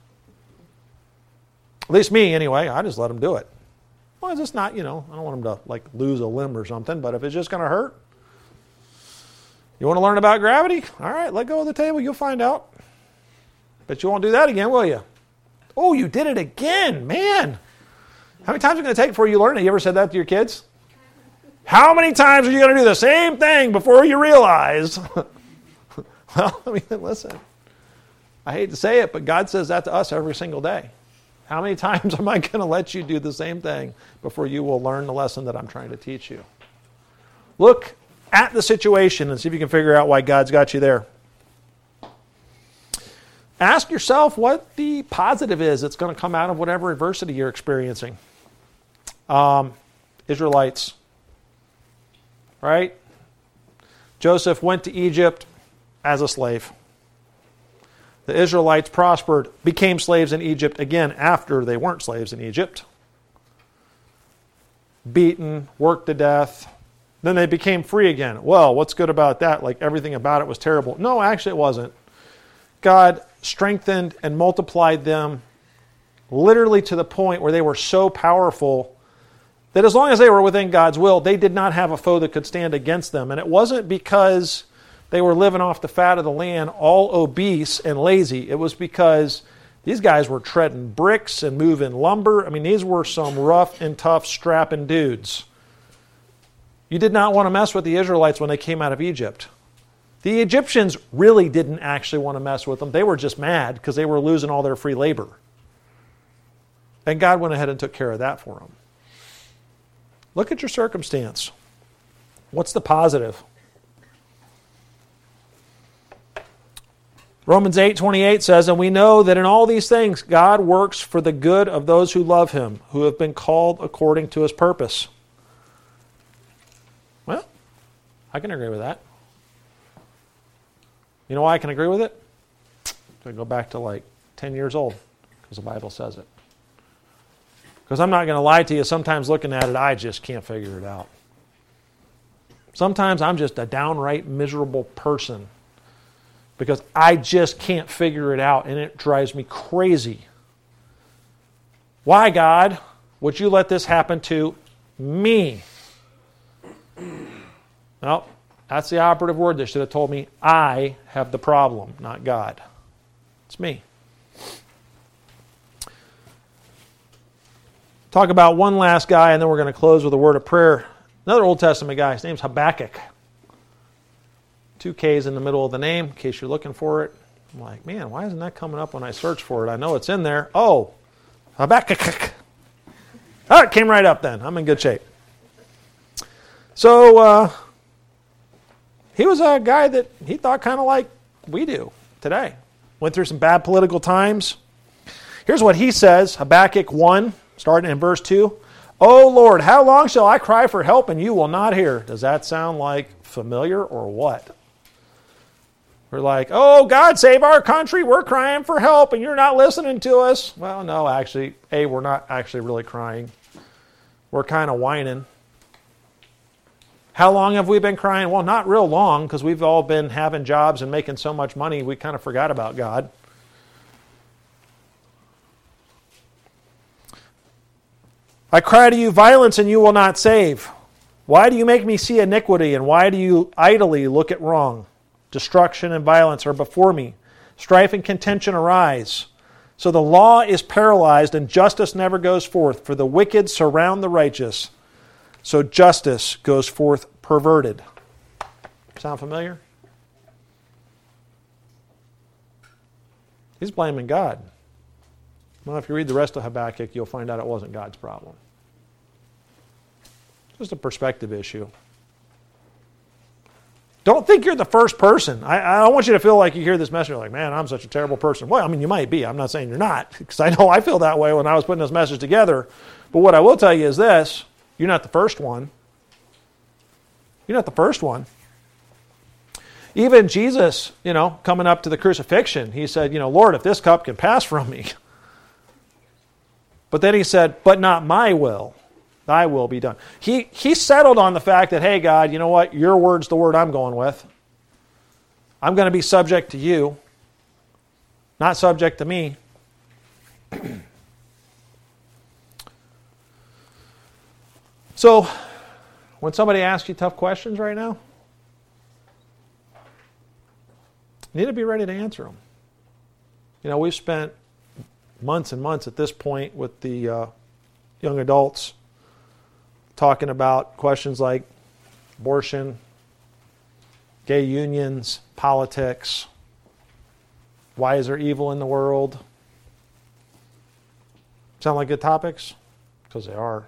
At least me, anyway. I just let them do it. Well, it's just not, I don't want them to like lose a limb or something, but if it's just going to hurt, you want to learn about gravity? All right, let go of the table. You'll find out. But you won't do that again, will you? Oh, you did it again, man. How many times is it going to take before you learn it? You ever said that to your kids? How many times are you going to do the same thing before you realize? Well, I mean, listen. I hate to say it, but God says that to us every single day. How many times am I going to let you do the same thing before you will learn the lesson that I'm trying to teach you? Look at the situation and see if you can figure out why God's got you there. Ask yourself what the positive is that's going to come out of whatever adversity you're experiencing. Israelites, right? Joseph went to Egypt as a slave. The Israelites prospered, became slaves in Egypt again after they weren't slaves in Egypt. Beaten, worked to death. Then they became free again. Well, what's good about that? Like everything about it was terrible. No, actually it wasn't. God strengthened and multiplied them literally to the point where they were so powerful that as long as they were within God's will, they did not have a foe that could stand against them. And it wasn't because they were living off the fat of the land, all obese and lazy. It was because these guys were treading bricks and moving lumber. I mean, these were some rough and tough strapping dudes. You did not want to mess with the Israelites when they came out of Egypt. The Egyptians really didn't actually want to mess with them. They were just mad because they were losing all their free labor. And God went ahead and took care of that for them. Look at your circumstance. What's the positive? Romans 8:28 says, and we know that in all these things God works for the good of those who love Him, who have been called according to His purpose. Well, I can agree with that. You know why I can agree with it? I go back to like 10 years old, because the Bible says it. Because I'm not going to lie to you, sometimes looking at it, I just can't figure it out. Sometimes I'm just a downright miserable person because I just can't figure it out, and it drives me crazy. Why, God, would you let this happen to me? Well, that's the operative word. They should have told me I have the problem, not God. It's me. Talk about one last guy, and then we're going to close with a word of prayer. Another Old Testament guy. His name's Habakkuk. 2 K's in the middle of the name, in case you're looking for it. I'm like, man, why isn't that coming up when I search for it? I know it's in there. Oh, Habakkuk. Oh, it came right up then. I'm in good shape. So, he was a guy that he thought kind of like we do today. Went through some bad political times. Here's what he says, Habakkuk 1, starting in verse 2. O Lord, how long shall I cry for help and you will not hear? Does that sound like familiar or what? We're like, oh, God, save our country. We're crying for help and you're not listening to us. Well, no, actually, we're not actually really crying. We're kind of whining. How long have we been crying? Well, not real long, because we've all been having jobs and making so much money, we kind of forgot about God. I cry to you violence and you will not save. Why do you make me see iniquity and why do you idly look at wrong? Destruction and violence are before me. Strife and contention arise. So the law is paralyzed and justice never goes forth, for the wicked surround the righteous. So justice goes forth perverted. Sound familiar? He's blaming God. Well, if you read the rest of Habakkuk, you'll find out it wasn't God's problem. Just a perspective issue. Don't think you're the first person. I don't want you to feel like you hear this message, you're like, man, I'm such a terrible person. Well, I mean, you might be. I'm not saying you're not, because I know I feel that way when I was putting this message together. But what I will tell you is this. You're not the first one. You're not the first one. Even Jesus, coming up to the crucifixion, he said, Lord, if this cup can pass from me. But then he said, but not my will, thy will be done. He settled on the fact that, hey, God, you know what? Your word's the word I'm going with. I'm going to be subject to you, not subject to me. So, when somebody asks you tough questions right now, you need to be ready to answer them. We've spent months and months at this point with the young adults talking about questions like abortion, gay unions, politics, why is there evil in the world? Sound like good topics? Because they are.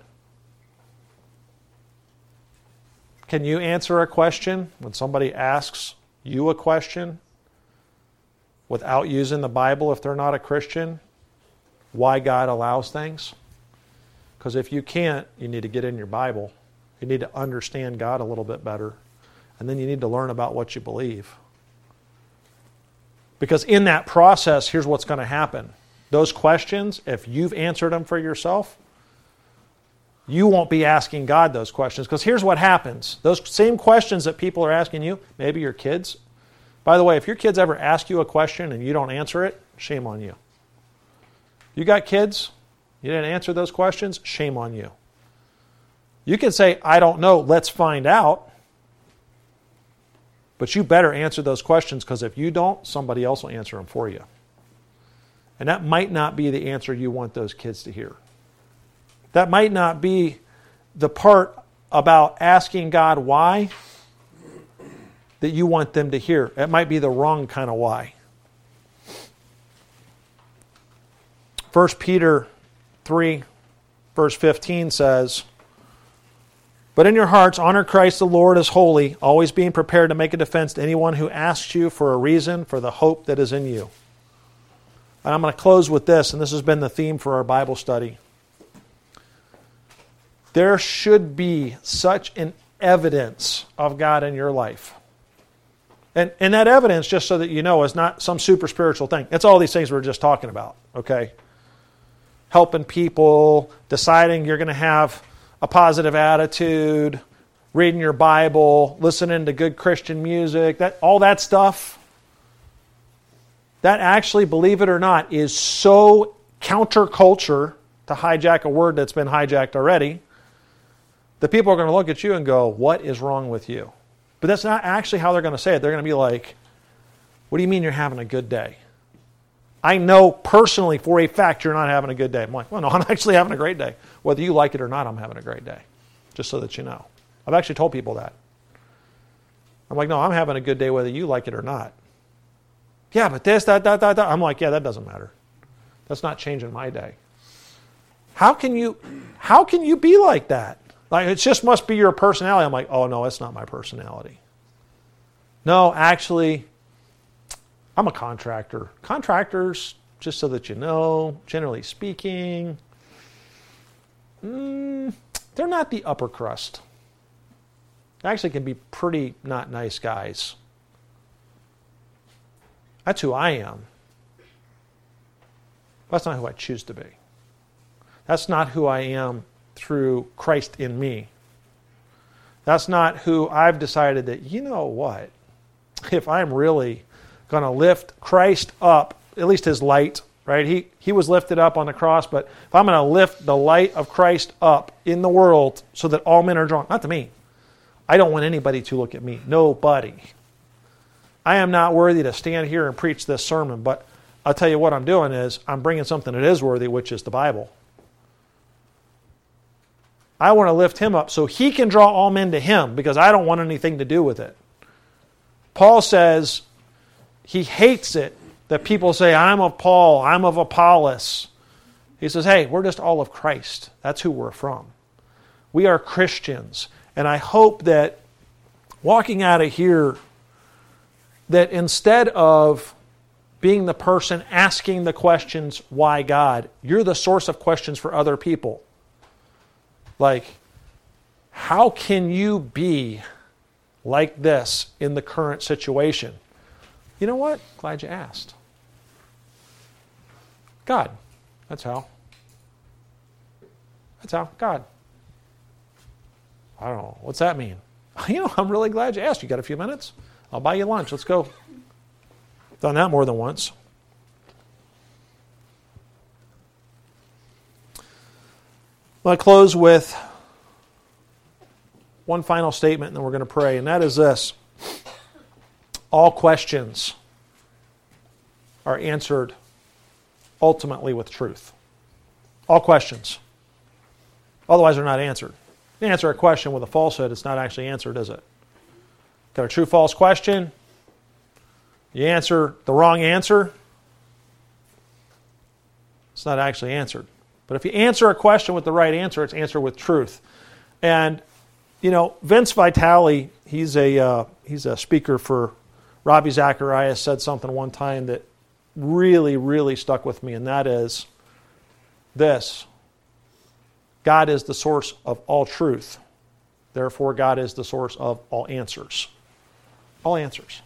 Can you answer a question when somebody asks you a question without using the Bible if they're not a Christian? Why God allows things? Because if you can't, you need to get in your Bible. You need to understand God a little bit better. And then you need to learn about what you believe. Because in that process, here's what's going to happen. Those questions, if you've answered them for yourself, you won't be asking God those questions. Because here's what happens. Those same questions that people are asking you, maybe your kids. By the way, if your kids ever ask you a question and you don't answer it, shame on you. You got kids? You didn't answer those questions? Shame on you. You can say, I don't know, let's find out. But you better answer those questions, because if you don't, somebody else will answer them for you. And that might not be the answer you want those kids to hear. That might not be the part about asking God why that you want them to hear. It might be the wrong kind of why. 1 Peter 3, verse 15 says, "But in your hearts honor Christ the Lord as holy, always being prepared to make a defense to anyone who asks you for a reason for the hope that is in you." And I'm going to close with this, and this has been the theme for our Bible study. There should be such an evidence of God in your life. And that evidence, just so that you know, is not some super spiritual thing. It's all these things we were just talking about, okay? Helping people, deciding you're going to have a positive attitude, reading your Bible, listening to good Christian music, all that stuff. That actually, believe it or not, is so counterculture, to hijack a word that's been hijacked already, that people are going to look at you and go, "What is wrong with you?" But that's not actually how they're going to say it. They're going to be like, "What do you mean you're having a good day? I know personally for a fact you're not having a good day." I'm like, "Well, no, I'm actually having a great day. Whether you like it or not, I'm having a great day." Just so that you know. I've actually told people that. I'm like, "No, I'm having a good day whether you like it or not." "Yeah, but this, that. I'm like, "Yeah, that doesn't matter. That's not changing my day." How can you be like that? Like, it just must be your personality. I'm like, "Oh, no, it's not my personality." No, actually, I'm a contractor. Contractors, just so that you know, generally speaking, they're not the upper crust. They actually can be pretty not nice guys. That's who I am. That's not who I choose to be. That's not who I am through Christ in me. That's not who I've decided that, you know what, if I'm really going to lift Christ up, at least his light, right? He was lifted up on the cross, but if I'm going to lift the light of Christ up in the world so that all men are drawn, not to me. I don't want anybody to look at me. Nobody. I am not worthy to stand here and preach this sermon, but I'll tell you what I'm doing is I'm bringing something that is worthy, which is the Bible. I want to lift him up so he can draw all men to him, because I don't want anything to do with it. Paul says he hates it that people say, "I'm of Paul, I'm of Apollos." He says, hey, we're just all of Christ. That's who we're from. We are Christians. And I hope that walking out of here, that instead of being the person asking the questions, why God, you're the source of questions for other people. Like, how can you be like this in the current situation? You know what? Glad you asked. God. That's how. That's how. God. I don't know. What's that mean? You know, I'm really glad you asked. You got a few minutes? I'll buy you lunch. Let's go. Done that more than once. I'm going to close with one final statement, and then we're going to pray, and that is this. All questions are answered ultimately with truth. All questions. Otherwise, they're not answered. You answer a question with a falsehood, it's not actually answered, is it? Got a true-false question, you answer the wrong answer, it's not actually answered. But if you answer a question with the right answer, it's answered with truth. And, you know, Vince Vitale, he's a speaker for Ravi Zacharias, said something one time that really, really stuck with me, and that is this. God is the source of all truth. Therefore, God is the source of all answers. All answers.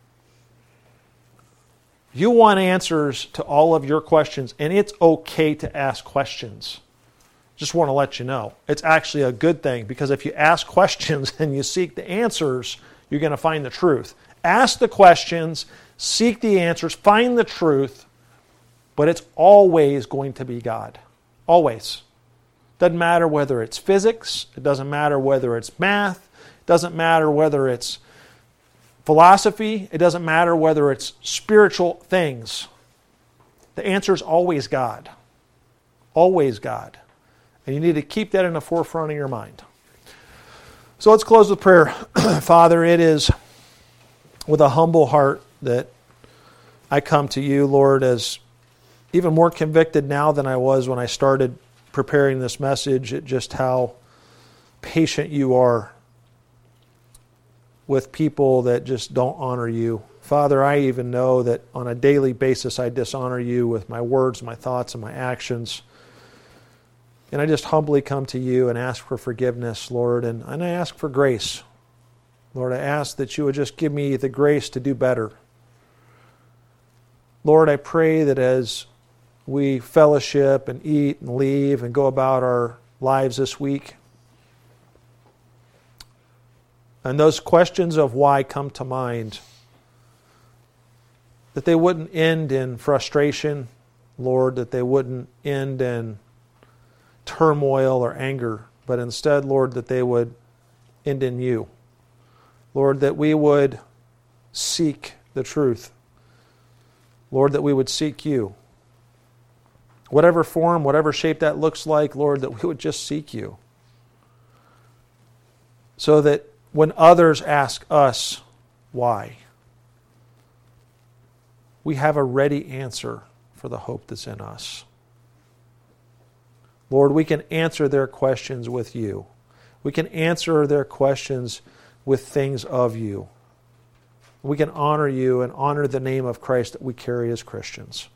You want answers to all of your questions, and it's okay to ask questions. Just want to let you know. It's actually a good thing, because if you ask questions and you seek the answers, you're going to find the truth. Ask the questions, seek the answers, find the truth, but it's always going to be God. Always. Doesn't matter whether it's physics, it doesn't matter whether it's math, it doesn't matter whether it's philosophy. It doesn't matter whether it's spiritual things. The answer is always God. Always God. And you need to keep that in the forefront of your mind. So let's close with prayer. Father, it is with a humble heart that I come to you, Lord, as even more convicted now than I was when I started preparing this message at just how patient you are with people that just don't honor you. Father, I even know that on a daily basis I dishonor you with my words, my thoughts, and my actions. And I just humbly come to you and ask for forgiveness, Lord, and I ask for grace. Lord, I ask that you would just give me the grace to do better. Lord, I pray that as we fellowship and eat and leave and go about our lives this week, and those questions of why come to mind, that they wouldn't end in frustration, Lord, that they wouldn't end in turmoil or anger, but instead, Lord, that they would end in you. Lord, that we would seek the truth. Lord, that we would seek you. Whatever form, whatever shape that looks like, Lord, that we would just seek you. So that when others ask us why, we have a ready answer for the hope that's in us. Lord, we can answer their questions with you. We can answer their questions with things of you. We can honor you and honor the name of Christ that we carry as Christians.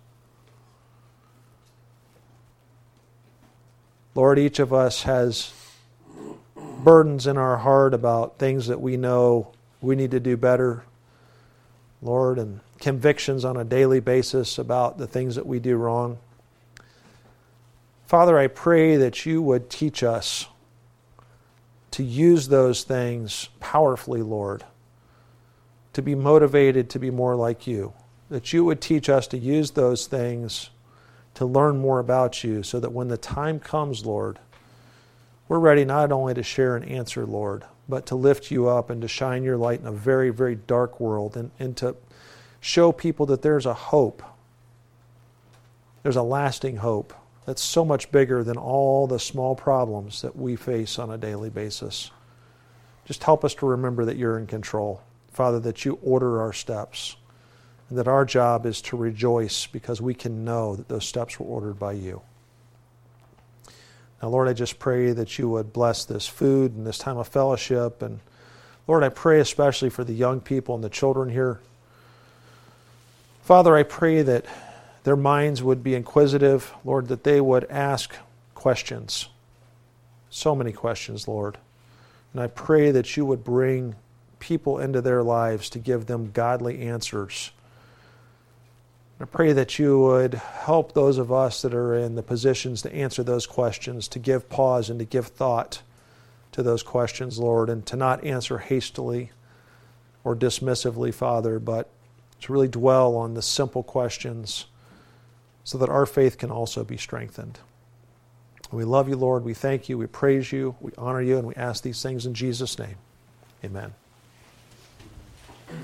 Lord, each of us has burdens in our heart about things that we know we need to do better, Lord, and convictions on a daily basis about the things that we do wrong. Father, I pray that you would teach us to use those things powerfully, Lord, to be motivated to be more like you, that you would teach us to use those things to learn more about you so that when the time comes, Lord, we're ready not only to share an answer, Lord, but to lift you up and to shine your light in a very, very dark world and to show people that there's a hope. There's a lasting hope that's so much bigger than all the small problems that we face on a daily basis. Just help us to remember that you're in control. Father, that you order our steps, and that our job is to rejoice because we can know that those steps were ordered by you. Now, Lord, I just pray that you would bless this food and this time of fellowship. And Lord, I pray especially for the young people and the children here. Father, I pray that their minds would be inquisitive, Lord, that they would ask questions. So many questions, Lord. And I pray that you would bring people into their lives to give them godly answers. I pray that you would help those of us that are in the positions to answer those questions, to give pause and to give thought to those questions, Lord, and to not answer hastily or dismissively, Father, but to really dwell on the simple questions so that our faith can also be strengthened. We love you, Lord. We thank you. We praise you. We honor you. And we ask these things in Jesus' name. Amen.